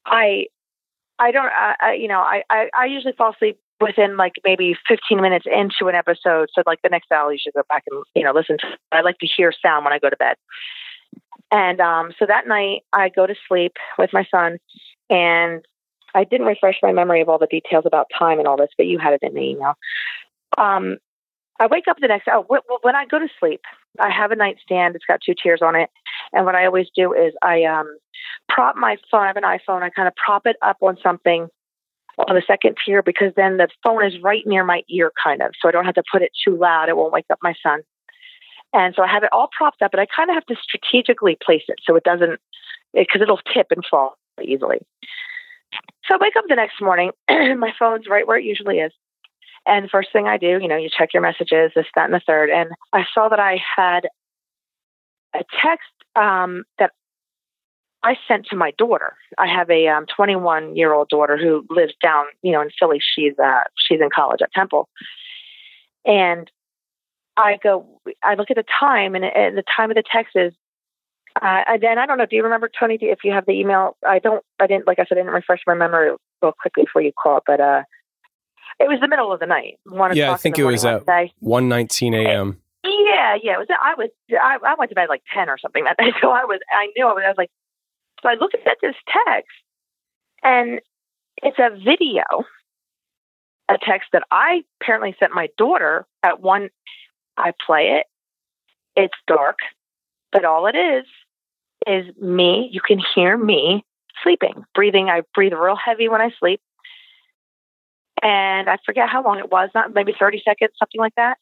I, I don't, I, I you know, I, I, I usually fall asleep within like maybe fifteen minutes into an episode. So like the next hour, you should go back and, you know, listen to, I like to hear sound when I go to bed. And um, so that night I go to sleep with my son, and I didn't refresh my memory of all the details about time and all this, but you had it in the email. Um, I wake up the next hour. Oh, when I go to sleep, I have a nightstand. It's got two tiers on it. And what I always do is I um, prop my phone. I have an iPhone. I kind of prop it up on something on the second tier, because then the phone is right near my ear, kind of. So I don't have to put it too loud. It won't wake up my son. And so I have it all propped up, but I kind of have to strategically place it so it doesn't, because it, it'll tip and fall easily. So I wake up the next morning, my phone's right where it usually is. And the first thing I do, you know, you check your messages, this, that, and the third. And I saw that I had a text um, that I sent to my daughter. I have a um, twenty-one-year-old daughter who lives down, you know, in Philly. She's uh, she's in college at Temple. And I go, I look at the time, and, and the time of the text is, uh, and then I don't know, do you remember, Tony, if you have the email? I don't, I didn't, like I said, I didn't refresh my memory real quickly before you called, but uh, it was the middle of the night. Yeah, I think it was at one nineteen a.m. Yeah, yeah. It was, I was, I, I went to bed like ten or something that day, so I was, I knew I was, I was like, so I looked at this text, and it's a video, a text that I apparently sent my daughter at one. I play it. It's dark, but all it is is me. You can hear me sleeping, breathing. I breathe real heavy when I sleep. And I forget how long it was, not maybe thirty seconds, something like that.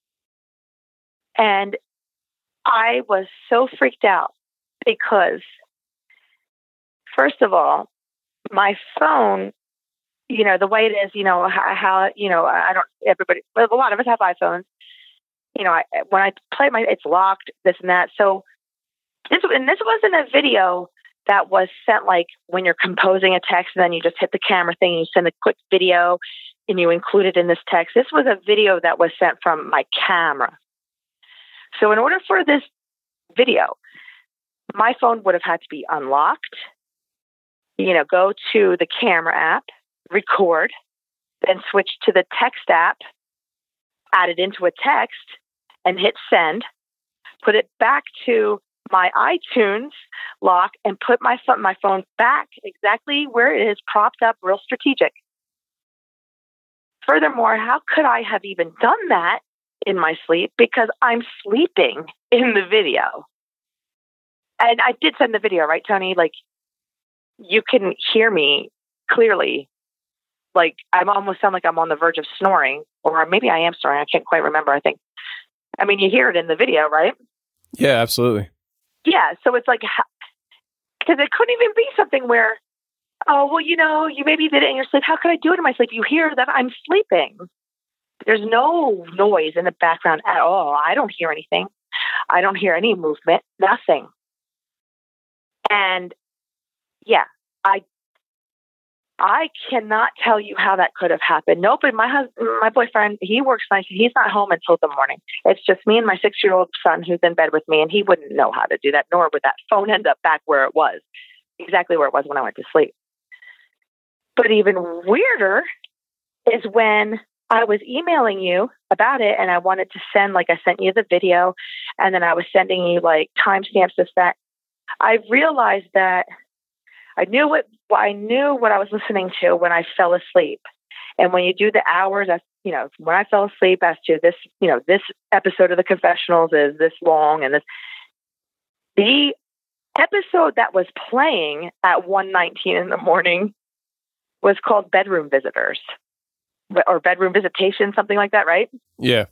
And I was so freaked out because, first of all, my phone, you know, the way it is, you know, how, how you know, I don't, everybody, a lot of us have iPhones. You know, I, when I play my, it's locked, this and that. So this, and this wasn't a video that was sent like when you're composing a text and then you just hit the camera thing and you send a quick video and you include it in this text. This was a video that was sent from my camera. So in order for this video, my phone would have had to be unlocked, you know, go to the camera app, record, then switch to the text app, add it into a text, and hit send, put it back to my iTunes lock, and put my phone, my phone back exactly where it is, propped up, real strategic. Furthermore, how could I have even done that in my sleep? Because I'm sleeping in the video. And I did send the video, right, Tony? Like, you can hear me clearly. Like, I almost sound like I'm on the verge of snoring, or maybe I am snoring. I can't quite remember, I think. I mean, you hear it in the video, right? Yeah, absolutely. Yeah, so it's like, because it couldn't even be something where, oh, well, you know, you maybe did it in your sleep. How could I do it in my sleep? You hear that I'm sleeping. There's no noise in the background at all. I don't hear anything. I don't hear any movement, nothing. And yeah, I I cannot tell you how that could have happened. Nope, my husband, my boyfriend, he works nights. He's not home until the morning. It's just me and my six-year-old son who's in bed with me, and he wouldn't know how to do that, nor would that phone end up back where it was, exactly where it was when I went to sleep. But even weirder is when I was emailing you about it, and I wanted to send, like I sent you the video, and then I was sending you like timestamps, this, that. I realized that I knew what I knew what I was listening to when I fell asleep. And when you do the hours, as you know, when I fell asleep as to this, you know, this episode of the Confessionals is this long, and this, the episode that was playing at one nineteen in the morning was called Bedroom Visitors, or Bedroom Visitation, something like that, right? Yeah.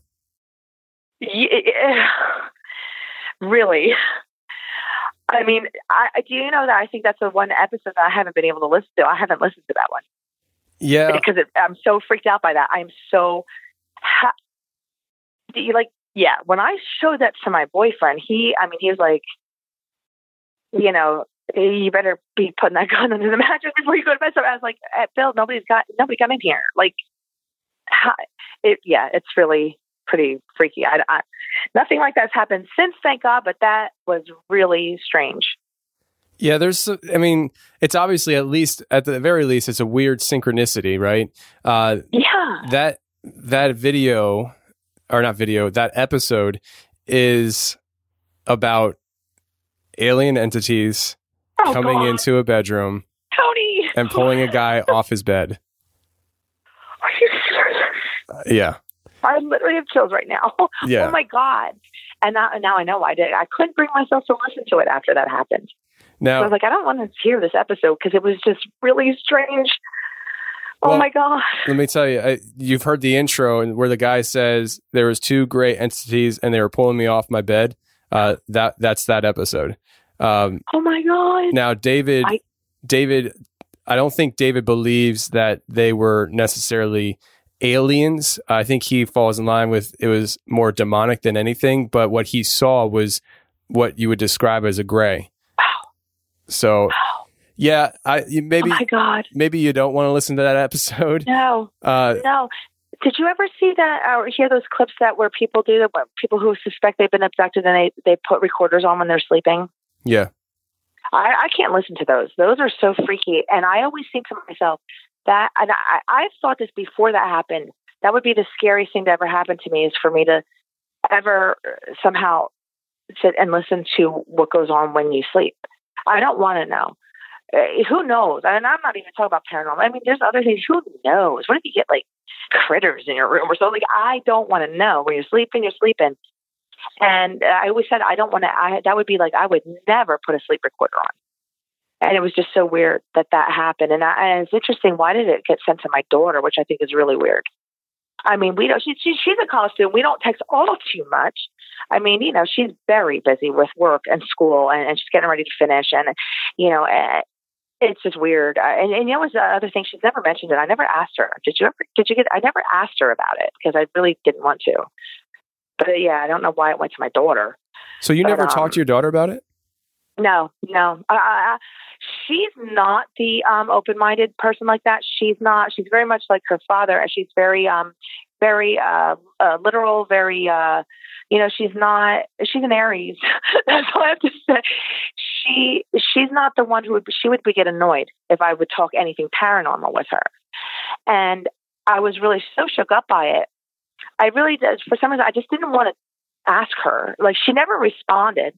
Yeah. Really. I mean, I, do you know that I think that's the one episode that I haven't been able to listen to? I haven't listened to that one. Yeah. Because it, I'm so freaked out by that. I'm so, ha- do you like, yeah, when I showed that to my boyfriend, he, I mean, he was like, you know, you better be putting that gun under the mattress before you go to bed. So I was like, hey, Bill, nobody's got, nobody come in here. Like, how, it, yeah, it's really pretty freaky. I, I, nothing like that's happened since, thank God, but that was really strange. Yeah, there's, I mean, it's obviously at least, at the very least, it's a weird synchronicity, right? Uh, yeah. That, that video, or not video, that episode is about alien entities oh, coming God. into a bedroom Tony! and pulling a guy off his bed. Are you serious? Uh, yeah. I literally have chills right now. Yeah. Oh my God. And now, and now I know why I did. I couldn't bring myself to listen to it after that happened. Now, so I was like, I don't want to hear this episode because it was just really strange. Oh well, my God. Let me tell you, I, you've heard the intro and where the guy says there was two gray entities and they were pulling me off my bed. Uh, that that's that episode. Um, oh my God. Now, David, I, David, I don't think David believes that they were necessarily aliens. I think he falls in line with it was more demonic than anything. But what he saw was what you would describe as a gray. Wow. So. Wow. Yeah, I maybe. Oh my God. Maybe you don't want to listen to that episode. No, uh, no. Did you ever see that or hear those clips that where people do that? Where people who suspect they've been abducted and they they put recorders on when they're sleeping. Yeah, I, I can't listen to those. Those are so freaky. And I always think to myself that, and I I've thought this before that happened. That would be the scariest thing to ever happen to me is for me to ever somehow sit and listen to what goes on when you sleep. I don't want to know. Uh, who knows? And I'm not even talking about paranormal. I mean, there's other things. Who knows? What if you get like critters in your room or something? Like, I don't want to know. When you're sleeping, you're sleeping. And uh, I always said I don't want to. I that would be like I would never put a sleep recorder on. And it was just so weird that that happened. And, I, and it's interesting. Why did it get sent to my daughter? Which I think is really weird. I mean, we don't. She, she, she's a college student. We don't text all too much. I mean, you know, she's very busy with work and school, and, and she's getting ready to finish. And you know. Uh, It's just weird. Uh, and, and you know, was the other thing, she's never mentioned it. I never asked her. Did you ever, did you get, I never asked her about it because I really didn't want to. But uh, yeah, I don't know why it went to my daughter. So you but, never um, talked to your daughter about it? No, no. Uh, uh, she's not the um, open-minded person like that. She's not. She's very much like her father. And she's very, um, very uh, uh, literal, very, uh, you know, she's not, she's an Aries. That's all I have to say. She, she's not the one who would, she would be get annoyed if I would talk anything paranormal with her. And I was really so shook up by it. I really did. For some reason, I just didn't want to ask her. Like, she never responded.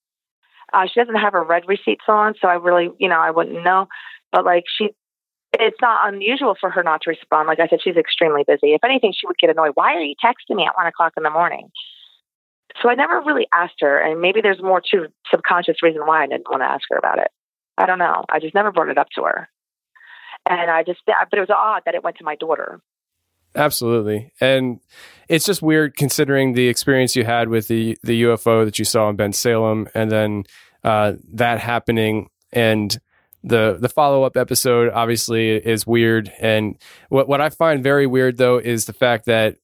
Uh, she doesn't have her red receipts on, so I really, you know, I wouldn't know. But like, she, it's not unusual for her not to respond. Like I said, she's extremely busy. If anything, she would get annoyed. Why are you texting me at one o'clock in the morning? So I never really asked her, and maybe there's more to subconscious reason why I didn't want to ask her about it. I don't know. I just never brought it up to her. And I just, but it was odd that it went to my daughter. Absolutely. And it's just weird considering the experience you had with the, the U F O that you saw in Ben Salem, and then uh, that happening, and the the follow-up episode obviously is weird. And what what I find very weird though is the fact that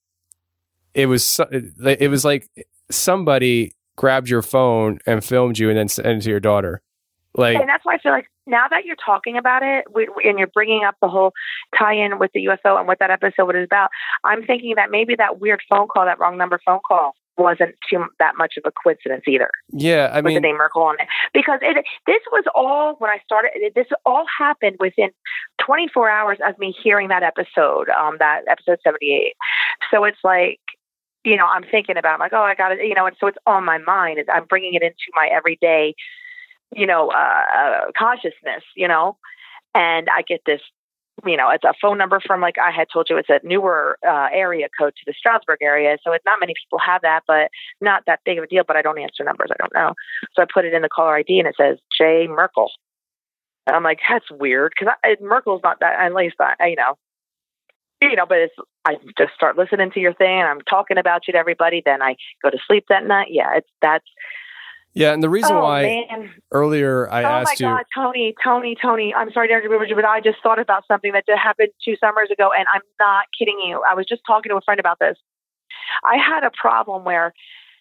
it was it was like somebody grabbed your phone and filmed you and then sent it to your daughter. Like, and that's why I feel like now that you're talking about it we, and you're bringing up the whole tie-in with the U F O and what that episode is about, I'm thinking that maybe that weird phone call, that wrong number phone call, wasn't too that much of a coincidence either. Yeah, I mean, with the name Merkel on it, because it this was all when I started. It, this all happened within twenty-four hours of me hearing that episode, um, that episode seventy-eight. So it's like, you know, I'm thinking about, I'm like, oh, I got it, you know, and so it's on my mind. I'm bringing it into my everyday, you know, uh, consciousness, you know, and I get this, you know, it's a phone number from, like I had told you, it's a newer uh, area code to the Stroudsburg area. So it's not many people have that, but not that big of a deal, but I don't answer numbers. I don't know. So I put it in the caller I D and it says J Merkel. And I'm like, that's weird. Cause I, Merkel's not that, at least I, you know, you know, but it's, I just start listening to your thing and I'm talking about you to everybody. Then I go to sleep that night. Yeah. It's, that's, yeah, and the reason oh, why man. earlier I oh asked you... Oh, my God, Tony, Tony, Tony, I'm sorry to interrupt you, but I just thought about something that happened two summers ago, and I'm not kidding you. I was just talking to a friend about this. I had a problem where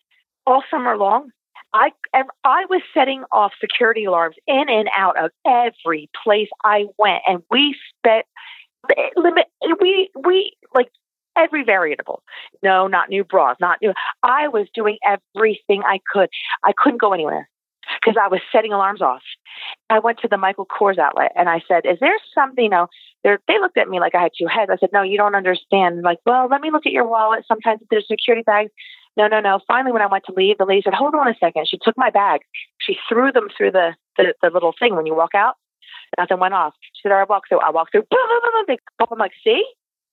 all summer long, I, I was setting off security alarms in and out of every place I went, and we spent... limit we we like every variable. No, not new bras, not new. I was doing everything I could. I couldn't go anywhere. because I was setting alarms off. I went to the Michael Kors outlet and I said, is there something, you know, they looked at me like I had two heads. I said, no, you don't understand. Like, well, let me look at your wallet. Sometimes there's security bags. No, no, no. Finally, when I went to leave, the lady said, hold on a second. She took my bag. She threw them through the, the, the little thing when you walk out. Nothing went off. She said, all right, walk through. I walked through. Boom, boom, boom, boom. They go up. I'm like, see?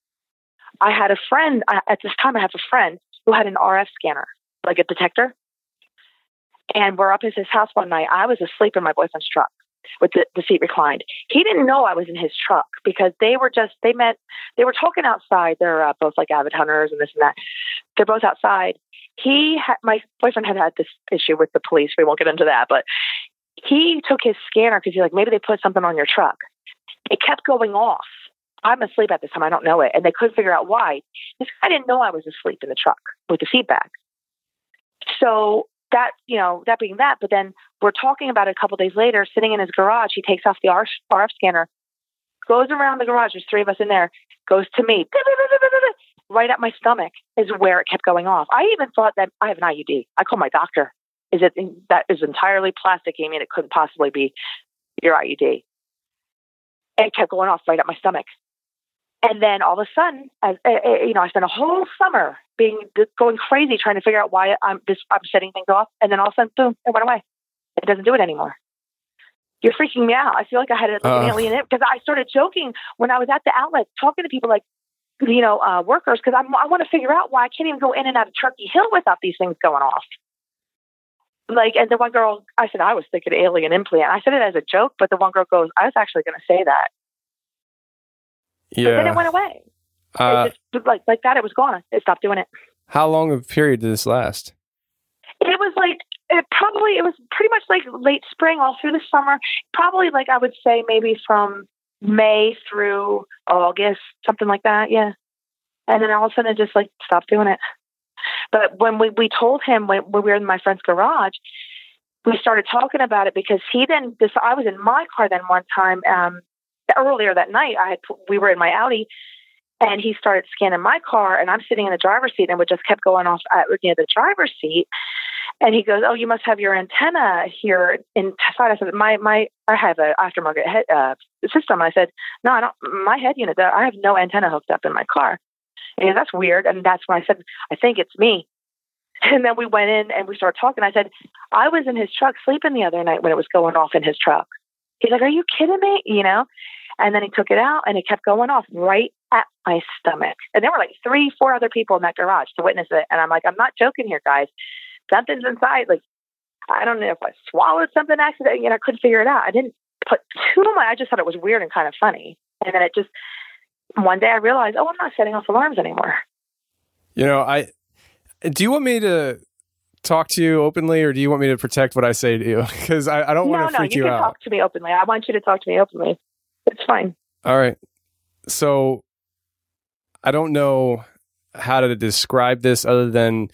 I had a friend, I, at this time I have a friend who had an R F scanner, like a detector. And we're up at his house one night. I was asleep in my boyfriend's truck with the, the seat reclined. He didn't know I was in his truck because they were just, they met, they were talking outside. They're uh, both like avid hunters and this and that. They're both outside. He had, my boyfriend had had this issue with the police. We won't get into that, but he took his scanner because he's like, maybe they put something on your truck. It kept going off. I'm asleep at this time. I don't know it. And they couldn't figure out why. This guy didn't know I was asleep in the truck with the seat back. So that, you know, that being that, but then we're talking about it a couple days later, sitting in his garage. He takes off the R F scanner, goes around the garage. There's three of us in there, goes to me. Right at my stomach is where it kept going off. I even thought that I have an I U D. I called my doctor. Is it that is entirely plastic? I mean, it couldn't possibly be your I U D. And it kept going off right at my stomach. And then all of a sudden, as uh, you know, I spent a whole summer being going crazy trying to figure out why I'm this I'm setting things off. And then all of a sudden, boom, it went away. It doesn't do it anymore. You're freaking me out. I feel like I had like uh. an alien because I started joking when I was at the outlet, talking to people like, you know, uh, workers, because I'm I want to figure out why I can't even go in and out of Turkey Hill without these things going off. Like, and the one girl, I said I was thinking alien implant. I said it as a joke, but the one girl goes, I was actually going to say that. Yeah. But then it went away. Uh, it just, like like that, it was gone. It stopped doing it. How long of a period did this last? It was like, it probably, it was pretty much like late spring, all through the summer. Probably like, I would say maybe from May through August, something like that. Yeah. And then all of a sudden it just like stopped doing it. But when we, we told him when, when we were in my friend's garage, we started talking about it because he then, this, I was in my car then one time, um, earlier that night, I had, we were in my Audi and he started scanning my car and I'm sitting in the driver's seat and it just kept going off at, near the driver's seat. And he goes, oh, you must have your antenna here inside. I said, my, my, I have an aftermarket head, uh, system. I said, no, I don't, my head unit, I have no antenna hooked up in my car. And he goes, that's weird. And that's when I said, I think it's me. And then we went in and we started talking. I said, I was in his truck sleeping the other night when it was going off in his truck. He's like, are you kidding me? You know? And then he took it out and it kept going off right at my stomach. And there were like three, four other people in that garage to witness it. And I'm like, I'm not joking here, guys. Something's inside. Like, I don't know if I swallowed something accidentally and I couldn't figure it out. I didn't put too much. I just thought it was weird and kind of funny. And then it just, one day I realized, oh, I'm not setting off alarms anymore. You know, I, do you want me to talk to you openly or do you want me to protect what I say to you? Because I, I don't no, want to no, freak you you out. No, no, you can talk to me openly. I want you to talk to me openly. It's fine. All right. So I don't know how to describe this other than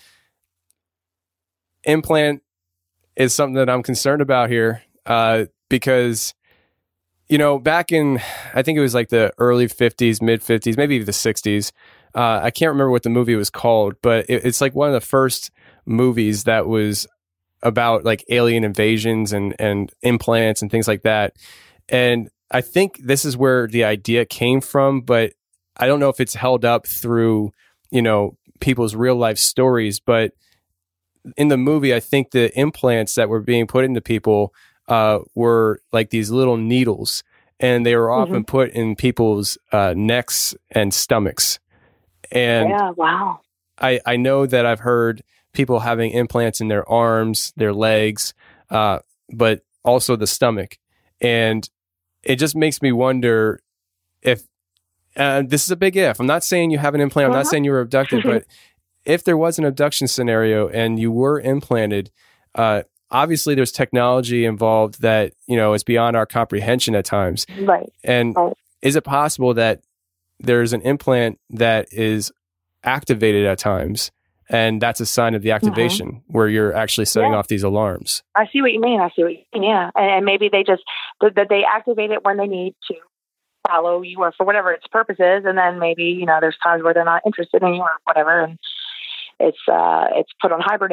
implant is something that I'm concerned about here uh, because, you know, back in, I think it was like the early fifties, mid fifties, maybe the sixties. Uh, I can't remember what the movie was called, but it, it's like one of the first movies that was about like alien invasions and, and implants and things like that. And I think this is where the idea came from, but I don't know if it's held up through, you know, people's real life stories. But in the movie, I think the implants that were being put into people uh, were like these little needles, and they were often mm-hmm. put in people's uh, necks and stomachs. And yeah, wow. I, I know that I've heard people having implants in their arms, their legs, uh, but also the stomach. And it just makes me wonder if, uh, this is a big if. I'm not saying you have an implant. I'm uh-huh. not saying you were abducted, but if there was an abduction scenario and you were implanted, uh, obviously there's technology involved that, you know, is beyond our comprehension at times. Right. And right. is it possible that there's an implant that is activated at times and that's a sign of the activation mm-hmm. where you're actually setting yeah. off these alarms? I see what you mean. I see what you mean. Yeah. And, and maybe they just, that they activate it when they need to follow you or for whatever its purpose is. And then maybe, you know, there's times where they're not interested in you or whatever. And it's, uh, it's put on hibernate.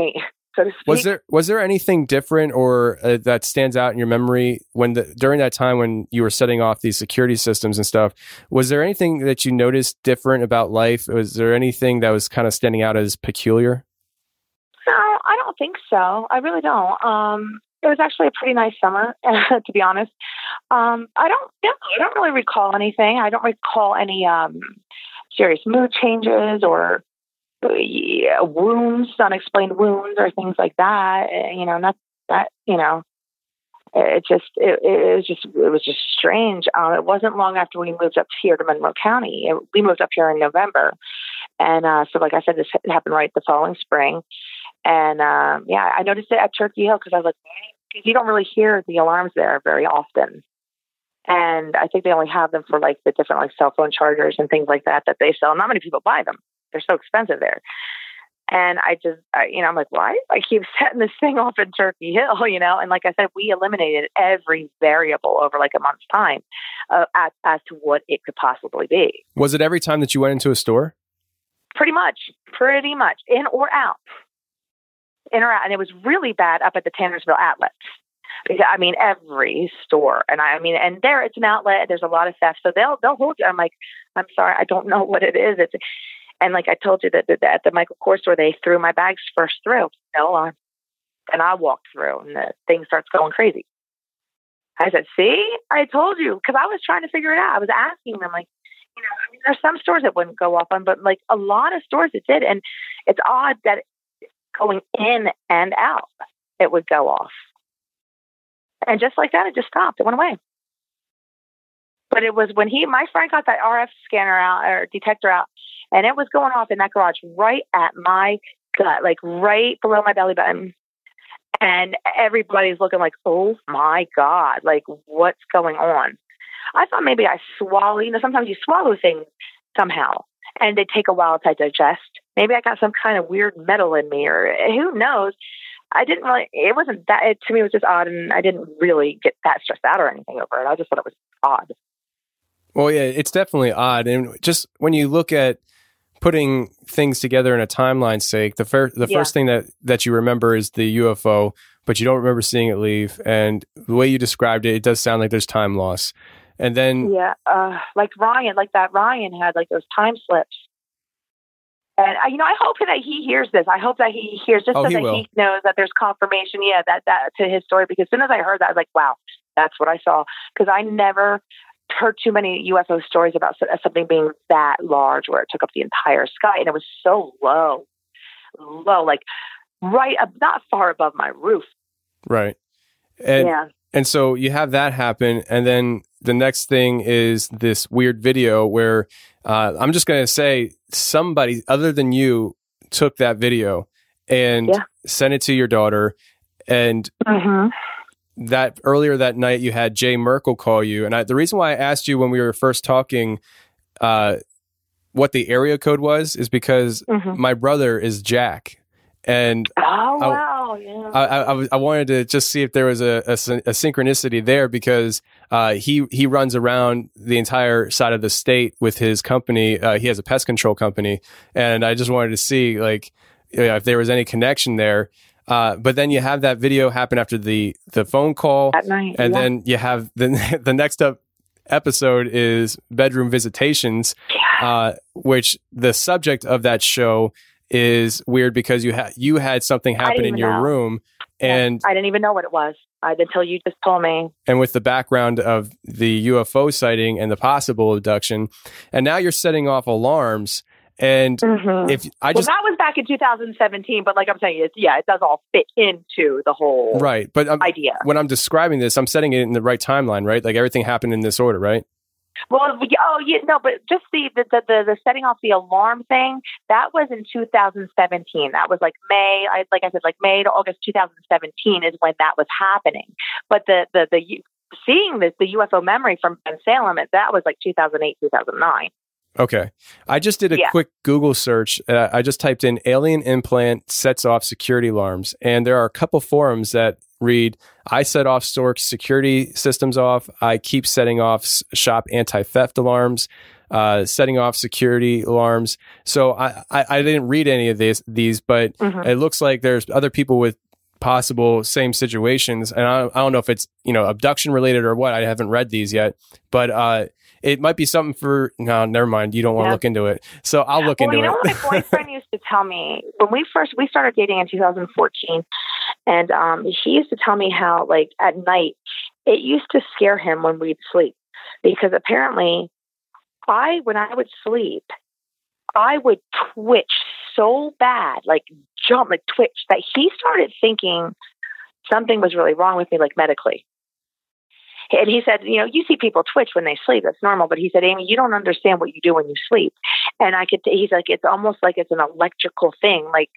so to speak. Was there was there anything different or uh, that stands out in your memory when the during that time when you were setting off these security systems and stuff? Was there anything that you noticed different about life? Was there anything that was kind of standing out as peculiar? No, I don't think so. I really don't. Um, it was actually a pretty nice summer, to be honest. Um, I don't. Yeah, I don't really recall anything. I don't recall any um, serious mood changes or yeah, wounds, unexplained wounds, or things like that. You know, not that. You know, it just it, it was just it was just strange. Um, it wasn't long after we moved up here to Monroe County. It, we moved up here in November, and uh, so like I said, this happened right the following spring. And um, yeah, I noticed it at Turkey Hill because I was like, because you don't really hear the alarms there very often. And I think they only have them for like the different like cell phone chargers and things like that that they sell. Not many people buy them. They're so expensive there. And I just, I, you know, I'm like, why? I keep setting this thing off in Turkey Hill, you know? And like I said, we eliminated every variable over like a month's time uh, as, as to what it could possibly be. Was it every time that you went into a store? Pretty much. Pretty much. In or out. In or out. And it was really bad up at the Tannersville outlets. Because, I mean, every store, and I, I mean, and there it's an outlet. There's a lot of theft, so they'll they'll hold you. I'm like, I'm sorry, I don't know what it is. It's, and like I told you that, that at the Michael Kors store, they threw my bags first through, no alarm, and I walked through, and the thing starts going crazy. I said, "See, I told you," because I was trying to figure it out. I was asking them, like, you know, I mean, there's some stores that wouldn't go off on, but like a lot of stores it did, and it's odd that going in and out it would go off. And just like that, it just stopped. It went away. But it was when he, my friend got that R F scanner out or detector out, and it was going off in that garage right at my gut, like right below my belly button. And everybody's looking like, oh my God, like what's going on? I thought maybe I swallowed, you know, sometimes you swallow things somehow and they take a while to digest. Maybe I got some kind of weird metal in me or who knows. I didn't really, it wasn't that, it, to me, it was just odd, and I didn't really get that stressed out or anything over it. I just thought it was odd. Well, yeah, it's definitely odd. And just when you look at putting things together in a timeline's sake, the, fir- the yeah. first thing that, that you remember is the U F O, but you don't remember seeing it leave. And the way you described it, it does sound like there's time loss. And then... Yeah, uh, like Ryan, like that Ryan had like those time slips. And, you know, I hope that he hears this. I hope that he hears just oh, so he that will. he knows that there's confirmation, yeah, that, that to his story. Because as soon as I heard that, I was like, wow, that's what I saw. Because I never heard too many U F O stories about something being that large where it took up the entire sky. And it was so low, low, like right up, not far above my roof. Right. And, yeah. And so you have that happen. And then the next thing is this weird video where uh, I'm just going to say somebody other than you took that video and yeah. sent it to your daughter. And mm-hmm. that earlier that night you had Jay Merkel call you. And I, the reason why I asked you when we were first talking uh, what the area code was is because mm-hmm. my brother is Jack. And oh I, wow, yeah. I, I, I, I wanted to just see if there was a, a, a synchronicity there because uh, he he runs around the entire side of the state with his company. Uh, he has a pest control company, and I just wanted to see like you know, if there was any connection there. Uh, but then you have that video happen after the the phone call, at night, and yeah. then you have the the next up episode is bedroom visitations, yeah. uh, which the subject of that show is weird because you had you had something happen in your know. room, and I didn't even know what it was I, until you just told me. And with the background of the U F O sighting and the possible abduction, and now you're setting off alarms. And mm-hmm. if I just well, that was back in two thousand seventeen, but like I'm saying, it's yeah, it does all fit into the whole right. But I'm, idea. When I'm describing this, I'm setting it in the right timeline, right? Like everything happened in this order, right? Well, oh, yeah, no, but just the, the, the, the setting off the alarm thing, that was in two thousand seventeen. That was like May, I, like I said, like May to August two thousand seventeen is when that was happening. But the, the, the seeing this, the U F O memory from Ben Salem, that was like two thousand eight, two thousand nine. Okay. I just did a yeah. quick Google search. Uh, I just typed in alien implant sets off security alarms. And there are a couple forums that read, I set off store security systems off. I keep setting off shop anti-theft alarms, uh, setting off security alarms. So I, I, I didn't read any of these, these, but mm-hmm. it looks like there's other people with possible same situations. And I, I don't know if it's, you know, abduction related or what. I haven't read these yet, but, uh, it might be something for, no, never mind. You don't want to yeah. look into it. So I'll look well, into you know it. What my boyfriend used to tell me when we first, we started dating in two thousand fourteen. And um, he used to tell me how, like, at night, it used to scare him when we'd sleep. Because apparently, I, when I would sleep, I would twitch so bad, like jump, like twitch, that he started thinking something was really wrong with me, like medically. And he said, you know, you see people twitch when they sleep. That's normal. But he said, Amy, you don't understand what you do when you sleep. And I could, he's like, it's almost like it's an electrical thing. Like,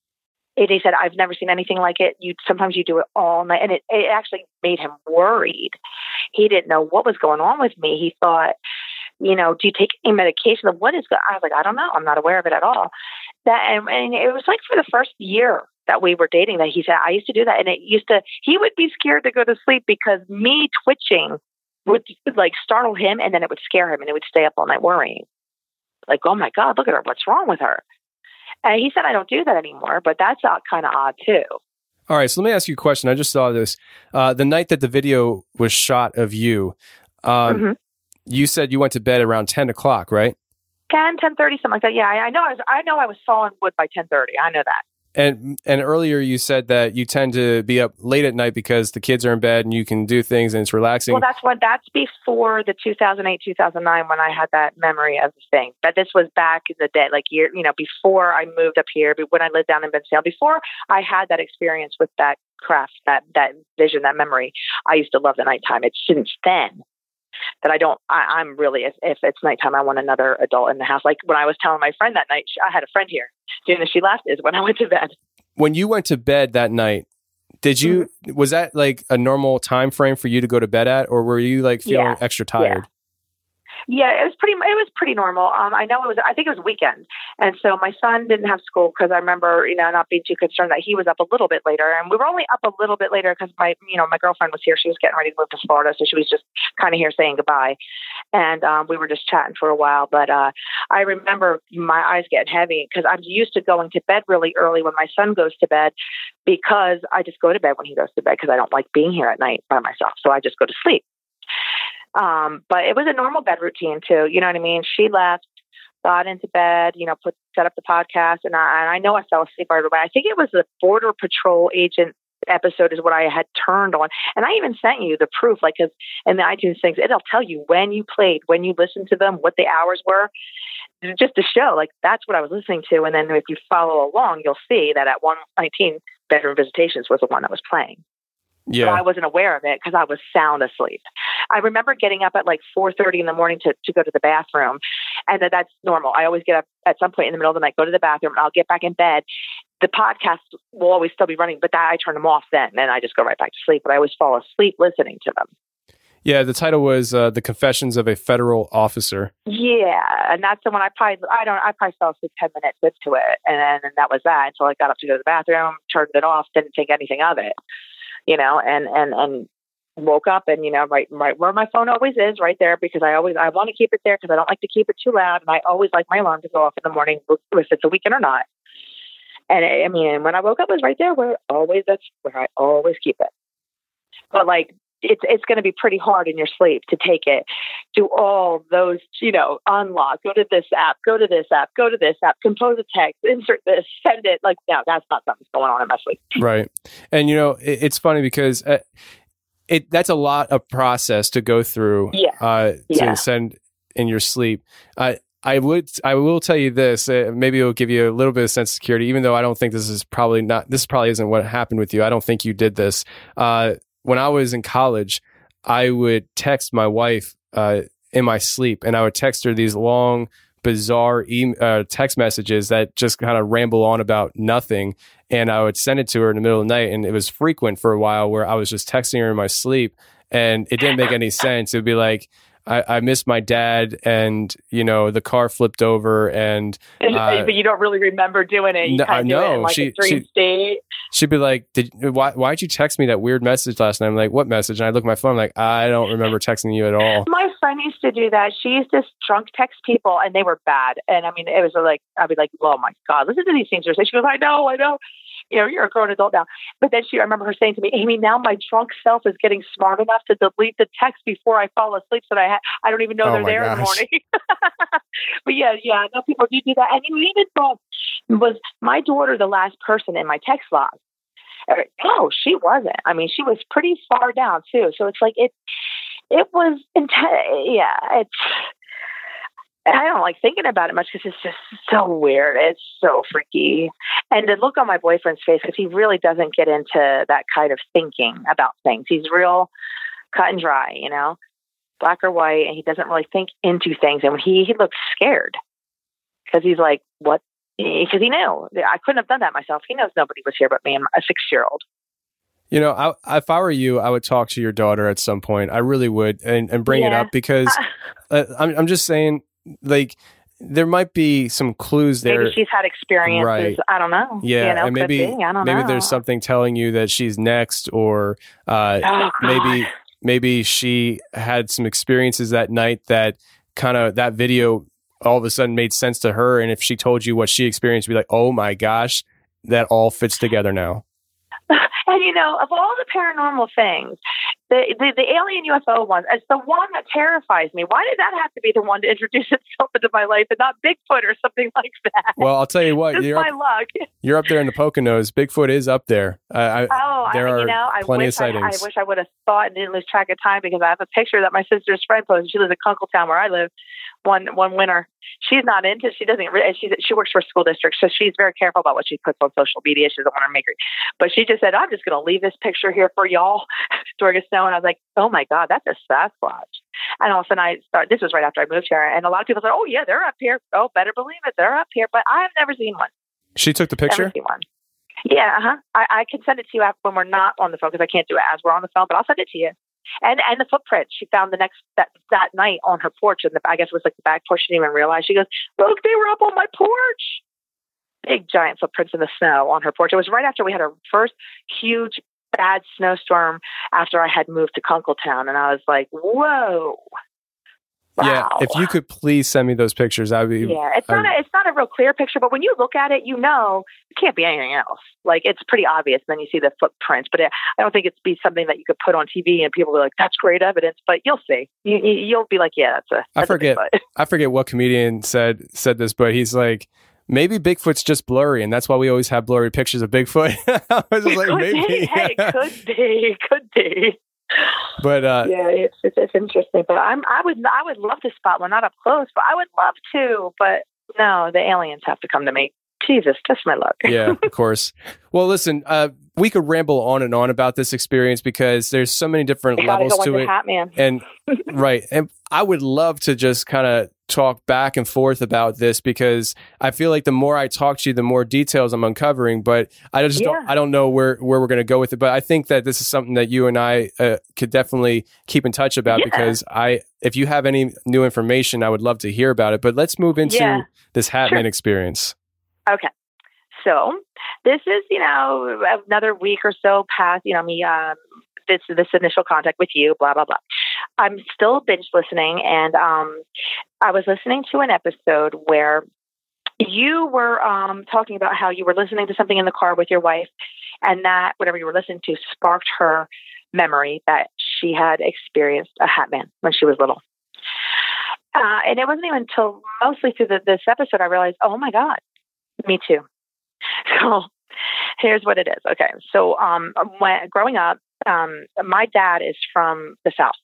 and he said, I've never seen anything like it. You sometimes you do it all night. And it, it actually made him worried. He didn't know what was going on with me. He thought, you know, do you take any medication? What is going on? I was like, I don't know. I'm not aware of it at all. That and, and it was like for the first year that we were dating that he said, I used to do that. And it used to, he would be scared to go to sleep because me twitching would like startle him and then it would scare him and he would stay up all night worrying. Like, oh my God, look at her. What's wrong with her? And he said, I don't do that anymore, but that's uh, kind of odd too. All right. So let me ask you a question. I just saw this. Uh, the night that the video was shot of you, um, mm-hmm. you said you went to bed around ten o'clock, right? ten, ten thirty, something like that. Yeah, I, I know I was, I know I was sawing wood by ten thirty. I know that. And and earlier you said that you tend to be up late at night because the kids are in bed and you can do things and it's relaxing. Well, that's what that's before the two thousand eight, two thousand nine when I had that memory of the thing. But this was back in the day, like year, you know, before I moved up here, when I lived down in Bensalem, before I had that experience with that craft, that that vision, that memory. I used to love the nighttime. It's since then that I don't, I, I'm really, if, if it's nighttime, I want another adult in the house. Like when I was telling my friend that night, she, I had a friend here. As soon as she left is when I went to bed. When you went to bed that night, did you, mm-hmm. was that like a normal time frame for you to go to bed at, or were you like feeling yeah. extra tired? Yeah. Yeah, it was pretty. It was pretty normal. Um, I know it was. I think it was weekend, and so my son didn't have school because I remember, you know, not being too concerned that he was up a little bit later, and we were only up a little bit later because my, you know, my girlfriend was here. She was getting ready to move to Florida, so she was just kind of here saying goodbye, and um, we were just chatting for a while. But uh, I remember my eyes getting heavy because I'm used to going to bed really early when my son goes to bed, because I just go to bed when he goes to bed because I don't like being here at night by myself, so I just go to sleep. Um, but it was a normal bed routine too. You know what I mean? She left, got into bed, you know, put, set up the podcast. And I, and I know I fell asleep right away. I think it was the Border Patrol agent episode is what I had turned on. And I even sent you the proof, like, cause in the iTunes things, it'll tell you when you played, when you listened to them, what the hours were, just to show like, that's what I was listening to. And then if you follow along, you'll see that at one nineteen Bedroom Visitations was the one that was playing. Yeah. But I wasn't aware of it because I was sound asleep. I remember getting up at like four thirty in the morning to, to go to the bathroom. And that, that's normal. I always get up at some point in the middle of the night, go to the bathroom, and I'll get back in bed. The podcast will always still be running, but that I turn them off then, and I just go right back to sleep. But I always fall asleep listening to them. Yeah, the title was uh, "The Confessions of a Federal Officer." Yeah, and that's the one I probably I don't I probably fell asleep ten minutes into it, and then and that was that until I got up to go to the bathroom, turned it off, didn't think anything of it. You know, and, and, and woke up and, you know, right, right where my phone always is, right there, because I always, I want to keep it there because I don't like to keep it too loud. And I always like my alarm to go off in the morning, if it's a weekend or not. And I mean, when I woke up, it was right there where always, that's where I always keep it. But like, it's, it's going to be pretty hard in your sleep to take it, do all those, you know, unlock, go to this app, go to this app, go to this app, compose a text, insert this, send it. Like, no, that's not something that's going on in my sleep. Right. And, you know, it, it's funny because uh, it that's a lot of process to go through yeah. uh, to yeah. send in your sleep. Uh, I would, I will tell you this, uh, maybe it'll give you a little bit of sense of security, even though I don't think this is probably not, this probably isn't what happened with you. I don't think you did this. Uh, When I was in college, I would text my wife uh, in my sleep, and I would text her these long, bizarre e- uh, text messages that just kind of ramble on about nothing. And I would send it to her in the middle of the night, and it was frequent for a while where I was just texting her in my sleep, and it didn't make any sense. It would be like, I, I missed my dad, and you know the car flipped over, and uh, but you don't really remember doing it. You no, kind of do it in like she, a dream she, state. She'd be like, "Did why why'd you text me that weird message last night?" I'm like, "What message?" And I look at my phone, I'm like, "I don't remember texting you at all." My friend used to do that. She used to drunk text people, and they were bad. And I mean, it was like I'd be like, "Oh my god, listen to these things." She goes, "I know, I know." You know, you're a grown adult now. But then she, I remember her saying to me, Amy, now my drunk self is getting smart enough to delete the text before I fall asleep so that I, ha- I don't even know Oh they're my there in the gosh. morning. But yeah, yeah, I know people do do that. And you even thought, was my daughter the last person in my text log? No, she wasn't. I mean, she was pretty far down too. So it's like, it, it was intense. Yeah, it's, I don't like thinking about it much because it's just so weird. It's so freaky. And the look on my boyfriend's face, because he really doesn't get into that kind of thinking about things. He's real cut and dry, you know, black or white, and he doesn't really think into things. And he, he looks scared because he's like, what? Because he knew. I couldn't have done that myself. He knows nobody was here but me and a six-year-old. You know, I, if I were you, I would talk to your daughter at some point. I really would, and, and bring Yeah. it up because uh, I'm, I'm just saying, like, there might be some clues there. Maybe she's had experiences. Right. I don't know. Yeah, you know, and maybe could be. I don't maybe know. there's something telling you that she's next, or uh, Oh, maybe God. maybe she had some experiences that night that kind of that video all of a sudden made sense to her, and if she told you what she experienced, you'd be like, oh my gosh, that all fits together now. And, you know, of all the paranormal things, the, the, the alien U F O one, it's the one that terrifies me. Why did that have to be the one to introduce itself into my life and not Bigfoot or something like that? Well, I'll tell you what, Just you're my up, luck. you're up there in the Poconos. Bigfoot is up there. Uh, I, Oh, there I, are you know, I plenty wish of sightings. I, I wish I would have thought and didn't lose track of time because I have a picture that my sister's friend posted. She lives in Kunkletown where I live. One one winter, she's not into. She doesn't. Re- she she works for a school district, so she's very careful about what she puts on social media. She doesn't want to make her. But she just said, "I'm just going to leave this picture here for y'all during a snow." And I was like, "Oh my god, that's a Sasquatch!" And all of a sudden, I started. This was right after I moved here, and a lot of people said, "Oh yeah, they're up here. Oh, better believe it, they're up here." But I've never seen one. She took the picture? Never seen one. Yeah, uh-huh. I, I can send it to you after when we're not on the phone because I can't do it as we're on the phone, but I'll send it to you. And and the footprint she found the next that that night on her porch, and the, I guess it was like the back porch. She didn't even realize. She goes, "Look, they were up on my porch." Big giant footprints in the snow on her porch. It was right after we had our first huge bad snowstorm after I had moved to Kunkletown, and I was like, "Whoa." Yeah, Wow. if you could please send me those pictures, I'd be. Yeah, it's I- not a, it's not a real clear picture, but when you look at it, you know it can't be anything else. Like it's pretty obvious. And then you see the footprints, but it, I don't think it's be something that you could put on T V and people will be like, "That's great evidence." But you'll see. You, you, you'll be like, "Yeah, that's a." That's I forget. A I forget what comedian said said this, but he's like, maybe Bigfoot's just blurry, and that's why we always have blurry pictures of Bigfoot. I was just like, could maybe. be. Hey, could be. Could be. But uh, yeah, it's, it's it's interesting. But I'm I would I would love to spot one, not up close, but I would love to. But no, the aliens have to come to me. Jesus, that's my luck. yeah, of course. Well, listen, uh, we could ramble on and on about this experience because there's so many different You gotta levels go to into it. Hat Man. And right, and I would love to just kind of talk back and forth about this because I feel like the more I talk to you, the more details I'm uncovering. But I just Yeah. don't. I don't know where where we're going to go with it. But I think that this is something that you and I uh, could definitely keep in touch about Yeah. because I, if you have any new information, I would love to hear about it. But let's move into Yeah. this Hatman Sure. experience. Okay. So this is, you know, another week or so past, you know, me, um, this, this initial contact with you, blah, blah, blah. I'm still binge listening. And, um, I was listening to an episode where you were, um, talking about how you were listening to something in the car with your wife and that whatever you were listening to sparked her memory that she had experienced a Hatman when she was little. Uh, and it wasn't even until mostly through the, this episode I realized, oh my God, me too. So here's what it is. Okay. So, um, when growing up, um, my dad is from the South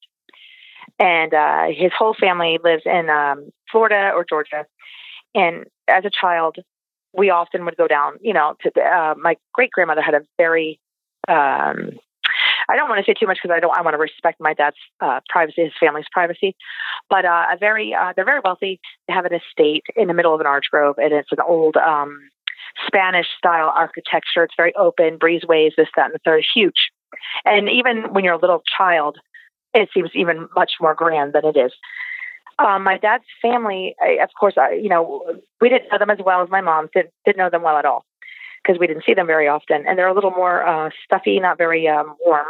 and, uh, his whole family lives in, um, Florida or Georgia. And as a child, we often would go down, you know, to, uh, my great grandmother had a very, um, I don't want to say too much because I don't, I want to respect my dad's, uh, privacy, his family's privacy, but, uh, a very, uh, they're very wealthy. They have an estate in the middle of an orange grove and it's an old, um, Spanish style architecture. It's very open, breezeways, this, that, and the third, huge. And even when you're a little child, it seems even much more grand than it is. Um, my dad's family, I, of course, I, you know, we didn't know them as well as my mom. Didn't, didn't know them well at all because we didn't see them very often. And they're a little more uh, stuffy, not very um, warm.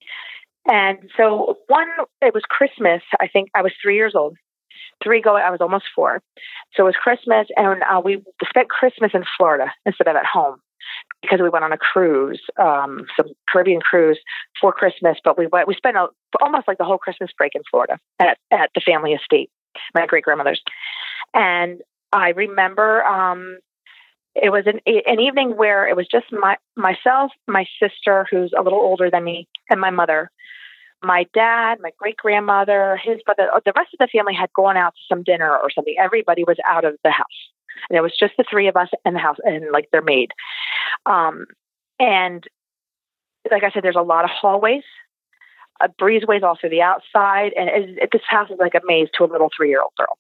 And so one, it was Christmas. I think I was three years old. Three going, I was almost four. So it was Christmas, and uh, we spent Christmas in Florida instead of at home because we went on a cruise, um, some Caribbean cruise for Christmas. But we went, we spent a, almost like the whole Christmas break in Florida at, at the family estate, my great grandmother's. And I remember um, it was an, an evening where it was just my myself, my sister, who's a little older than me, and my mother. My dad, my great grandmother, his brother, the rest of the family had gone out to some dinner or something. Everybody was out of the house. And it was just the three of us in the house and like their maid. Um, and like I said, there's a lot of hallways, a breezeways all through the outside. And it, it, this house is like a maze to a little three-year-old girl.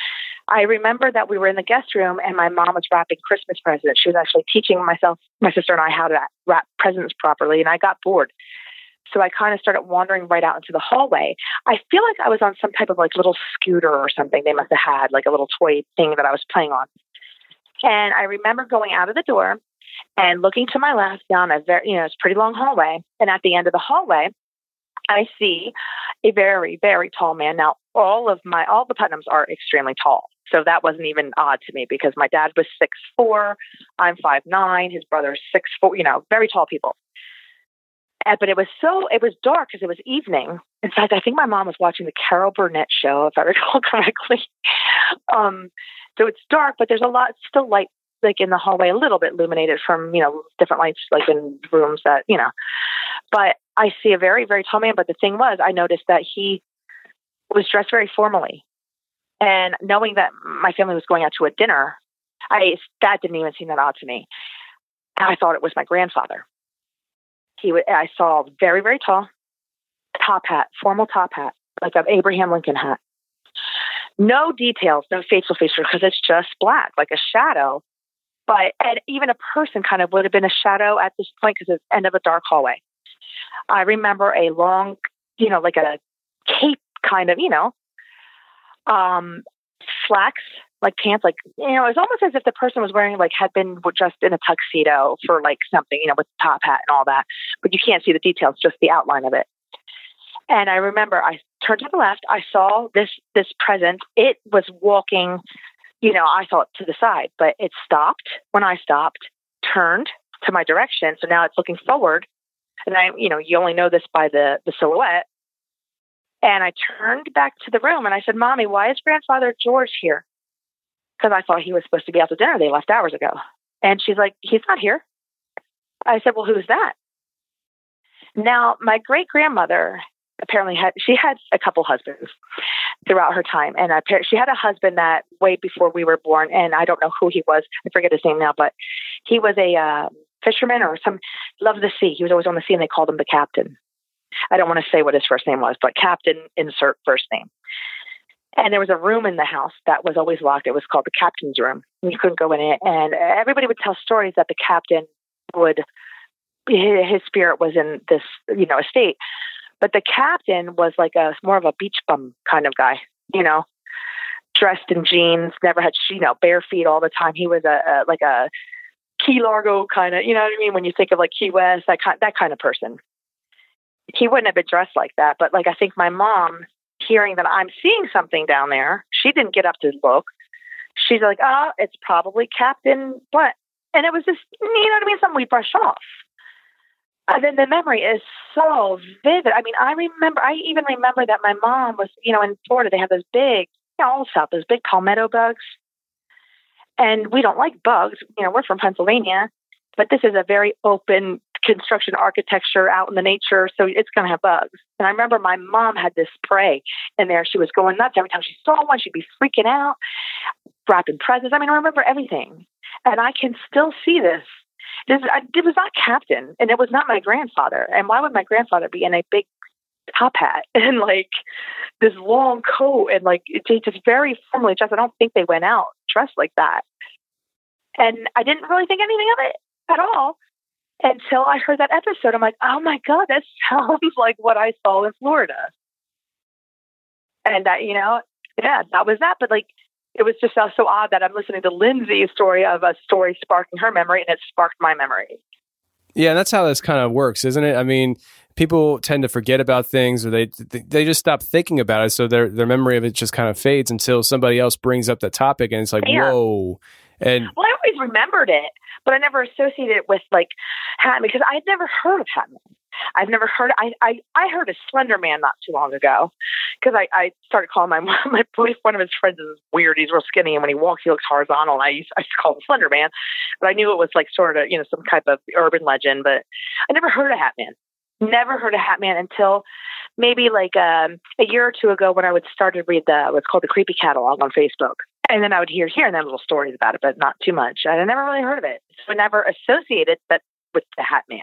I remember that we were in the guest room and my mom was wrapping Christmas presents. She was actually teaching myself, my sister and I, how to wrap presents properly. And I got bored. So I kind of started wandering right out into the hallway. I feel like I was on some type of like little scooter or something. They must have had like a little toy thing that I was playing on. And I remember going out of the door and looking to my left down a very, you know, it's a pretty long hallway. And at the end of the hallway, I see a very, very tall man. Now, all of my, all the Putnams are extremely tall. So that wasn't even odd to me because my dad was six foot four, I'm five foot nine, his brother's six foot four, you know, very tall people. But it was so, it was dark because it was evening. In fact, I think my mom was watching the Carol Burnett show, if I recall correctly. Um, so it's dark, but there's a lot, still light, like in the hallway, a little bit illuminated from, you know, different lights, like in rooms that, you know. But I see a very, very tall man. But the thing was, I noticed that he was dressed very formally. And knowing that my family was going out to a dinner, I that didn't even seem that odd to me. And I thought it was my grandfather. He, I saw very, very tall, top hat, formal top hat, like an Abraham Lincoln hat. No details, no facial features, because it's just black, like a shadow. But and even a person kind of would have been a shadow at this point because it's the end of a dark hallway. I remember a long, you know, like a cape kind of, you know, um, slacks, like pants, like, you know, it was almost as if the person was wearing, like, had been dressed in a tuxedo for, like, something, you know, with the top hat and all that. But you can't see the details, just the outline of it. And I remember I turned to the left. I saw this this present. It was walking, you know, I thought to the side, but it stopped when I stopped, turned to my direction. So now it's looking forward. And I, you know, you only know this by the, the silhouette. And I turned back to the room and I said, Mommy, why is Grandfather George here? Because I thought he was supposed to be out to dinner. They left hours ago. And she's like, he's not here. I said, well, who's that? Now, my great-grandmother apparently had, she had a couple husbands throughout her time. And I, she had a husband that way before we were born. And I don't know who he was. I forget his name now, but he was a uh, fisherman or some, loved the sea. He was always on the sea and they called him the captain. I don't want to say what his first name was, but captain, insert first name. And there was a room in the house that was always locked. It was called the captain's room. You couldn't go in it. And everybody would tell stories that the captain would, his spirit was in this, you know, estate. But the captain was like a more of a beach bum kind of guy, you know, dressed in jeans, never had, you know, bare feet all the time. He was a, a like a Key Largo kind of, you know what I mean? When you think of like Key West, that kind, that kind of person. He wouldn't have been dressed like that. But like, I think my mom, hearing that I'm seeing something down there, she didn't get up to look. She's like, oh, it's probably Captain what? And it was just, you know what I mean? Something we brush off. And then the memory is so vivid. I mean, I remember, I even remember that my mom was, you know, in Florida, they have those big, you know, all south, those big palmetto bugs. And we don't like bugs. You know, we're from Pennsylvania, but this is a very open construction architecture out in the nature. So it's going to have bugs. And I remember my mom had this spray in there. She was going nuts. Every time she saw one, she'd be freaking out, wrapping presents. I mean, I remember everything. And I can still see this. This I, it was not Captain, and it was not my grandfather. And why would my grandfather be in a big top hat and like this long coat and like it's just very formally dressed? I don't think they went out dressed like that. And I didn't really think anything of it at all until I heard that episode. I'm like, oh my God, that sounds like what I saw in Florida. And that, you know, yeah, that was that. But like, it was just so, so odd that I'm listening to Lindsay's story of a story sparking her memory, and it sparked my memory. Yeah, and that's how this kind of works, isn't it? I mean, people tend to forget about things, or they they just stop thinking about it, so their their memory of it just kind of fades until somebody else brings up the topic, and it's like, yeah. whoa. And well, I always remembered it, but I never associated it with like Hatman, because I'd never heard of Hatman. I've never heard. I I, I heard of Slender Man not too long ago, because I, I started calling my my boy, one of his friends is weird. He's real skinny, and when he walks, he looks horizontal. And I used I used to call him Slender Man, but I knew it was like sort of, you know, some type of urban legend. But I never heard of Hatman. Never heard of Hatman until maybe like um, a year or two ago, when I would start to read the what's called the Creepy Catalog on Facebook. And then I would hear here and then little stories about it, but not too much. I never really heard of it. So I never associated that with the Hatman.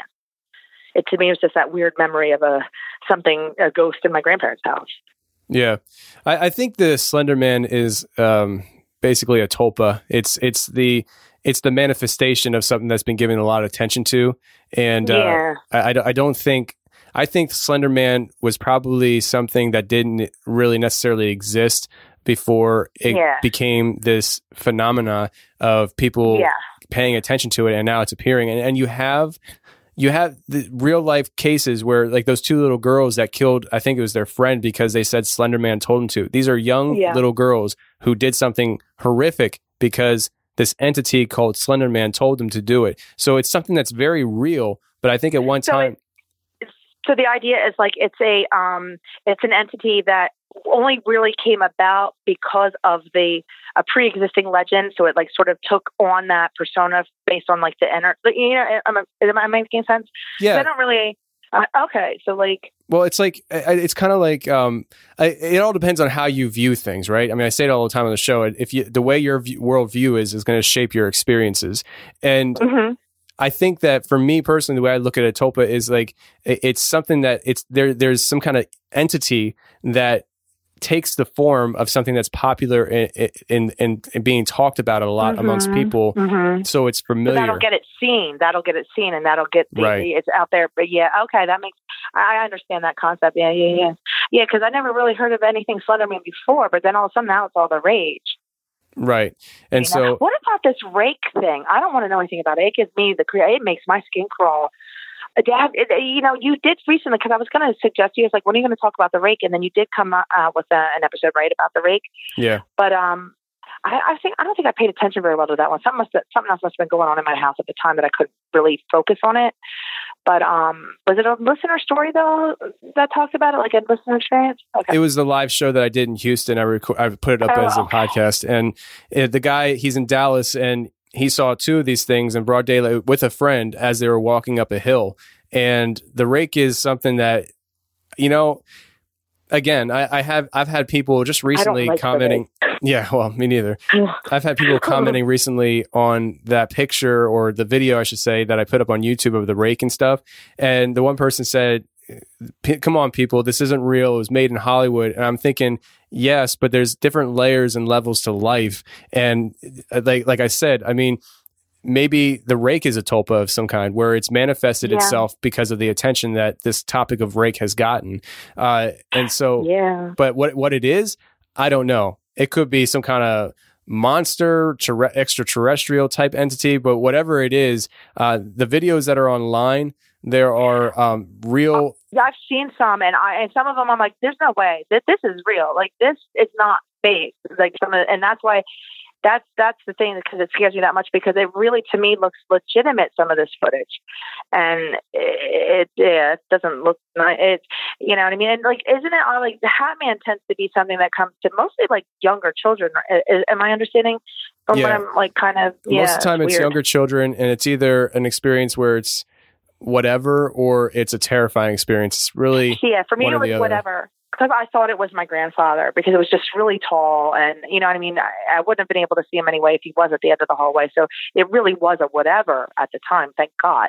It, to me, it was just that weird memory of a something, a ghost in my grandparents' house. Yeah. I, I think the Slender Man is um, basically a tulpa. It's it's the it's the manifestation of something that's been given a lot of attention to. And yeah. uh, I, I don't think, I think Slender Man was probably something that didn't really necessarily exist before it yeah. became this phenomena of people yeah. paying attention to it, and now it's appearing. And, and you have you have the real life cases where, like, those two little girls that killed, I think it was their friend because they said Slender Man told them to. These are young yeah. little girls who did something horrific because this entity called Slender Man told them to do it. So it's something that's very real, but I think at one so time... It, so the idea is like it's a um, it's an entity that only really came about because of the a pre-existing legend. So it like sort of took on that persona based on like the inner, you know, am I, am I making sense? Yeah. I don't really, uh, okay. So like, well, it's like, it's kind of like, um, I, it all depends on how you view things, right? I mean, I say it all the time on the show. If you, the way your view, worldview is, is going to shape your experiences. And mm-hmm. I think that for me personally, the way I look at a tulpa is like, it's something that it's there, there's some kind of entity that takes the form of something that's popular in in, in, in being talked about a lot mm-hmm. amongst people. Mm-hmm. So it's familiar. So that'll get it seen. That'll get it seen, and that'll get the, right. it's out there. But yeah, okay, that makes I understand that concept. Yeah, yeah, yeah, yeah. Because I never really heard of anything Slenderman before, but then all of a sudden now it's all the rage. Right, and you so know? What about this rake thing? I don't want to know anything about it. It gives me the it makes my skin crawl. Dad, it, you know, you did recently, because I was going to suggest to you, it's like, when are you going to talk about the rake? And then you did come out uh, with a, an episode, right, about the rake. Yeah. But um, I, I think I don't think I paid attention very well to that one. Something must have, something else must have been going on in my house at the time that I couldn't really focus on it. But um, was it a listener story though that talked about it, like a listener experience? Okay. It was the live show that I did in Houston. I rec- I put it up oh, as a okay. podcast, and it, the guy, he's in Dallas, and he saw two of these things in broad daylight with a friend as they were walking up a hill. And the rake is something that, you know, again, I, I have I've had people just recently like commenting. Yeah, well, me neither. I've had people commenting recently on that picture, or the video, I should say, that I put up on YouTube of the rake and stuff. And the one person said, "Come on, people, this isn't real. It was made in Hollywood." And I'm thinking, yes, but there's different layers and levels to life. And like like I said, I mean, maybe the rake is a tulpa of some kind, where it's manifested yeah. itself because of the attention that this topic of rake has gotten. Uh, and so, yeah. but what what it is, I don't know. It could be some kind of monster, ter- extraterrestrial type entity, but whatever it is, uh, the videos that are online, there are um, real. Yeah, I've seen some, and I and some of them I'm like, there's no way that this is real. Like, this is not fake. Like some of, and that's why. That's that's the thing, because it scares me that much, because it really, to me, looks legitimate, some of this footage, and it, it yeah, it doesn't look nice. It, you know what I mean? And like, isn't it all like the Hatman tends to be something that comes to mostly like younger children? Is, am I understanding? From yeah. what I'm like, kind of. Yeah, most of the time, it's, it's younger children, and it's either an experience where it's whatever, or it's a terrifying experience. It's really yeah. For me, one it or was the other. whatever. Because I thought it was my grandfather, because it was just really tall, and you know what I mean. I, I wouldn't have been able to see him anyway if he was at the end of the hallway. So it really was a whatever at the time. Thank God.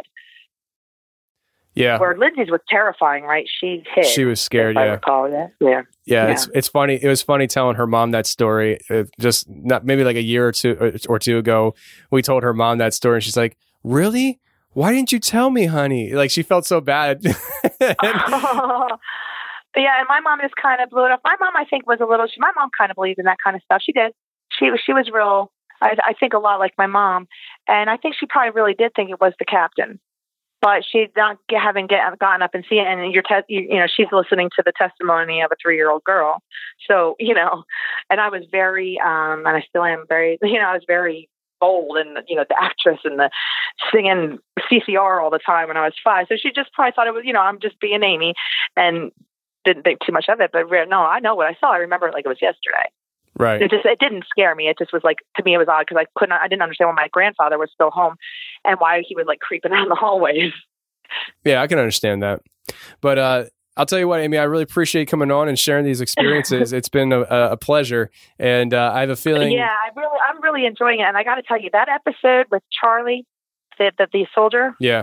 Yeah. Where Lindsay's was terrifying, right? She hid. She was scared. If Yeah. I recall that. Yeah. Yeah, yeah. it's it's funny. It was funny telling her mom that story. Uh, just not maybe like a year or two or, or two ago, we told her mom that story, and she's like, "Really? Why didn't you tell me, honey?" Like, she felt so bad. and, Yeah, and my mom just kind of blew it off. My mom, I think, was a little. She, my mom kind of believed in that kind of stuff. She did. She was. She was real. I, I think a lot like my mom, and I think she probably really did think it was the captain. But she not haven't get, gotten up and seen it, and your te- you, you know, she's listening to the testimony of a three-year-old girl. So, you know, and I was very, um, and I still am very, you know, I was very bold and, you know, the actress and the singing C C R all the time when I was five. So she just probably thought it was, you know, I'm just being Amy and didn't think too much of it. But no, I know what I saw. I remember it like it was yesterday. Right. It just, it didn't scare me. It just was like, to me, it was odd because I couldn't, I didn't understand why my grandfather was still home and why he was like creeping out in the hallways. Yeah, I can understand that. But uh, I'll tell you what, Amy, I really appreciate you coming on and sharing these experiences. It's been a, a pleasure. And uh, I have a feeling. Yeah, I really, I'm really enjoying it. And I got to tell you, that episode with Charlie, the, the, the soldier. Yeah.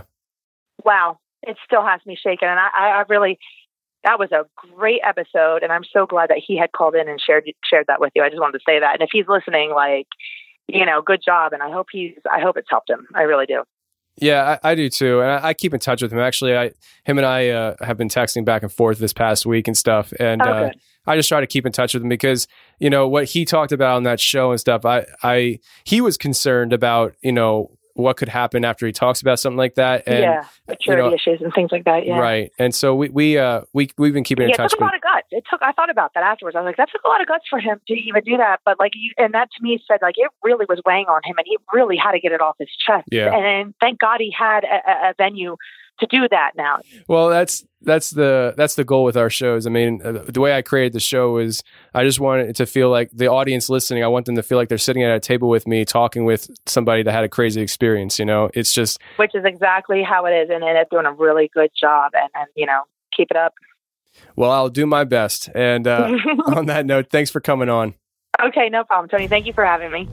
Wow. It still has me shaking. And I, I really, that was a great episode, and I'm so glad that he had called in and shared shared that with you. I just wanted to say that. And if he's listening, like, you know, good job, and I hope he's I hope it's helped him. I really do. Yeah, I, I do too, and I, I keep in touch with him. Actually, I him and I uh, have been texting back and forth this past week and stuff, and oh, uh, I just try to keep in touch with him because, you know, what he talked about on that show and stuff. I I he was concerned about, you know, what could happen after he talks about something like that. And, yeah, maturity you know, issues and things like that. Yeah, right. And so we we uh we we've been keeping yeah, in touch. It took a with, lot of guts. It took. I thought about that afterwards. I was like, that took a lot of guts for him to even do that. But like, you, and that to me said like it really was weighing on him, and he really had to get it off his chest. Yeah. And, and thank God he had a, a venue to do that now. Well, that's that's the that's the goal with our shows. I mean, uh, the way I created the show is I just wanted it to feel like the audience listening. I want them to feel like they're sitting at a table with me, talking with somebody that had a crazy experience. You know, it's just which is exactly how it is, and, and it's doing a really good job. And, and you know, keep it up. Well, I'll do my best. And uh, on that note, thanks for coming on. Okay, no problem, Tony. Thank you for having me.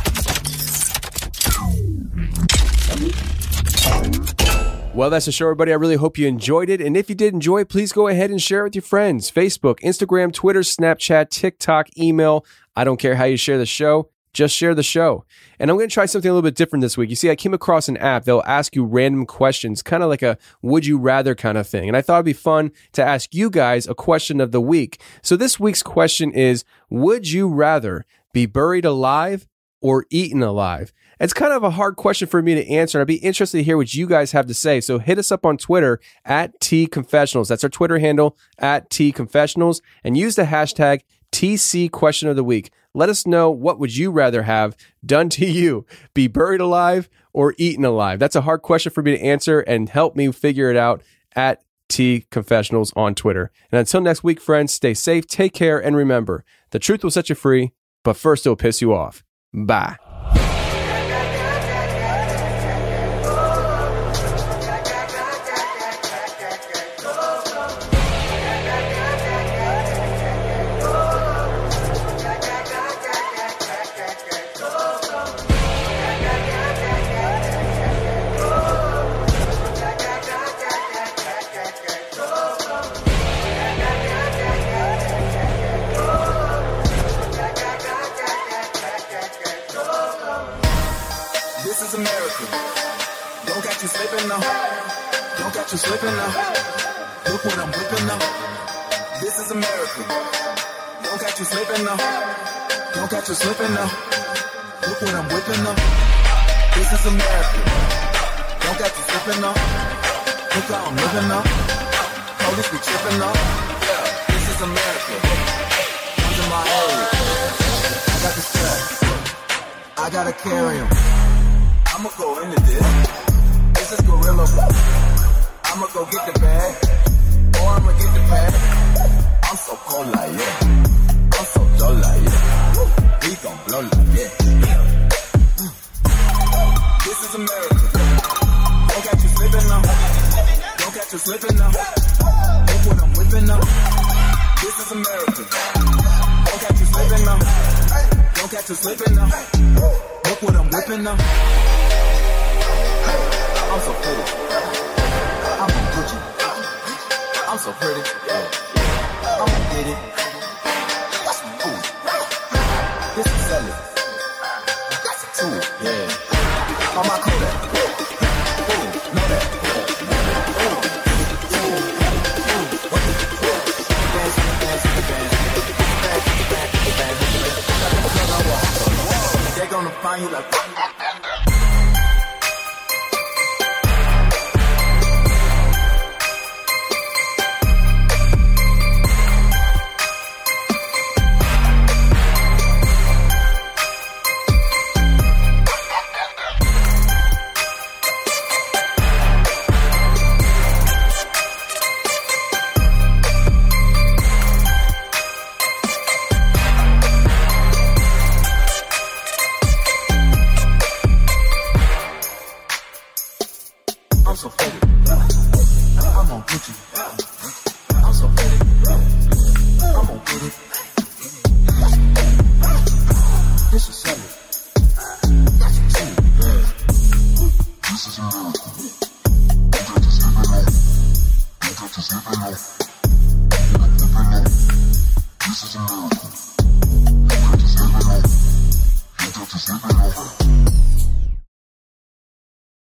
Well, that's the show, everybody. I really hope you enjoyed it. And if you did enjoy it, please go ahead and share it with your friends. Facebook, Instagram, Twitter, Snapchat, TikTok, email. I don't care how you share the show. Just share the show. And I'm going to try something a little bit different this week. You see, I came across an app. They'll ask you random questions, kind of like a would you rather kind of thing. And I thought it'd be fun to ask you guys a question of the week. So this week's question is, would you rather be buried alive or eaten alive? It's kind of a hard question for me to answer, and I'd be interested to hear what you guys have to say. So hit us up on Twitter at T Confessionals. That's our Twitter handle, at T Confessionals, and use the hashtag T C Question of the Week. Let us know, what would you rather have done to you? Be buried alive or eaten alive? That's a hard question for me to answer, and help me figure it out at T Confessionals on Twitter. And until next week, friends, stay safe, take care, and remember, the truth will set you free, but first it'll piss you off. Bye. you slipping now. Don't got you slipping now. Look what I'm whipping now. This is America. Don't got you slipping now. Don't got you slipping now. Look what I'm whipping now. This is America. Don't got you slipping now. Look how I'm living now. Police be tripping now. Yeah, this is America. Under my area. I got the strap. I gotta carry him. I'ma go into this. This is gorilla. I'ma go get the bag. Or I'ma get the bag. I'm so cold like yeah. I'm so dull like yeah. We gon' blow like yeah. This is America. Don't catch you slipping now. Don't catch you slipping now. Look what I'm whipping now. This is America. Don't catch you slipping now. Don't catch you slipping now. Look what I'm whipping now. I'm so pretty. I'm a Gucci. I'm so pretty. Yeah. I'm gonna get it. That's my food. This is selling. That's a tool. Yeah. On my Kodak. Ooh, know that. Ooh, ooh, ooh. What the? gonna find you like. I'm so faded. I'm on Gucci. I'm so faded. I'm on Gucci. This is solid. That's what you need. This is a miracle. You got to sleep it off. You got to sleep it off.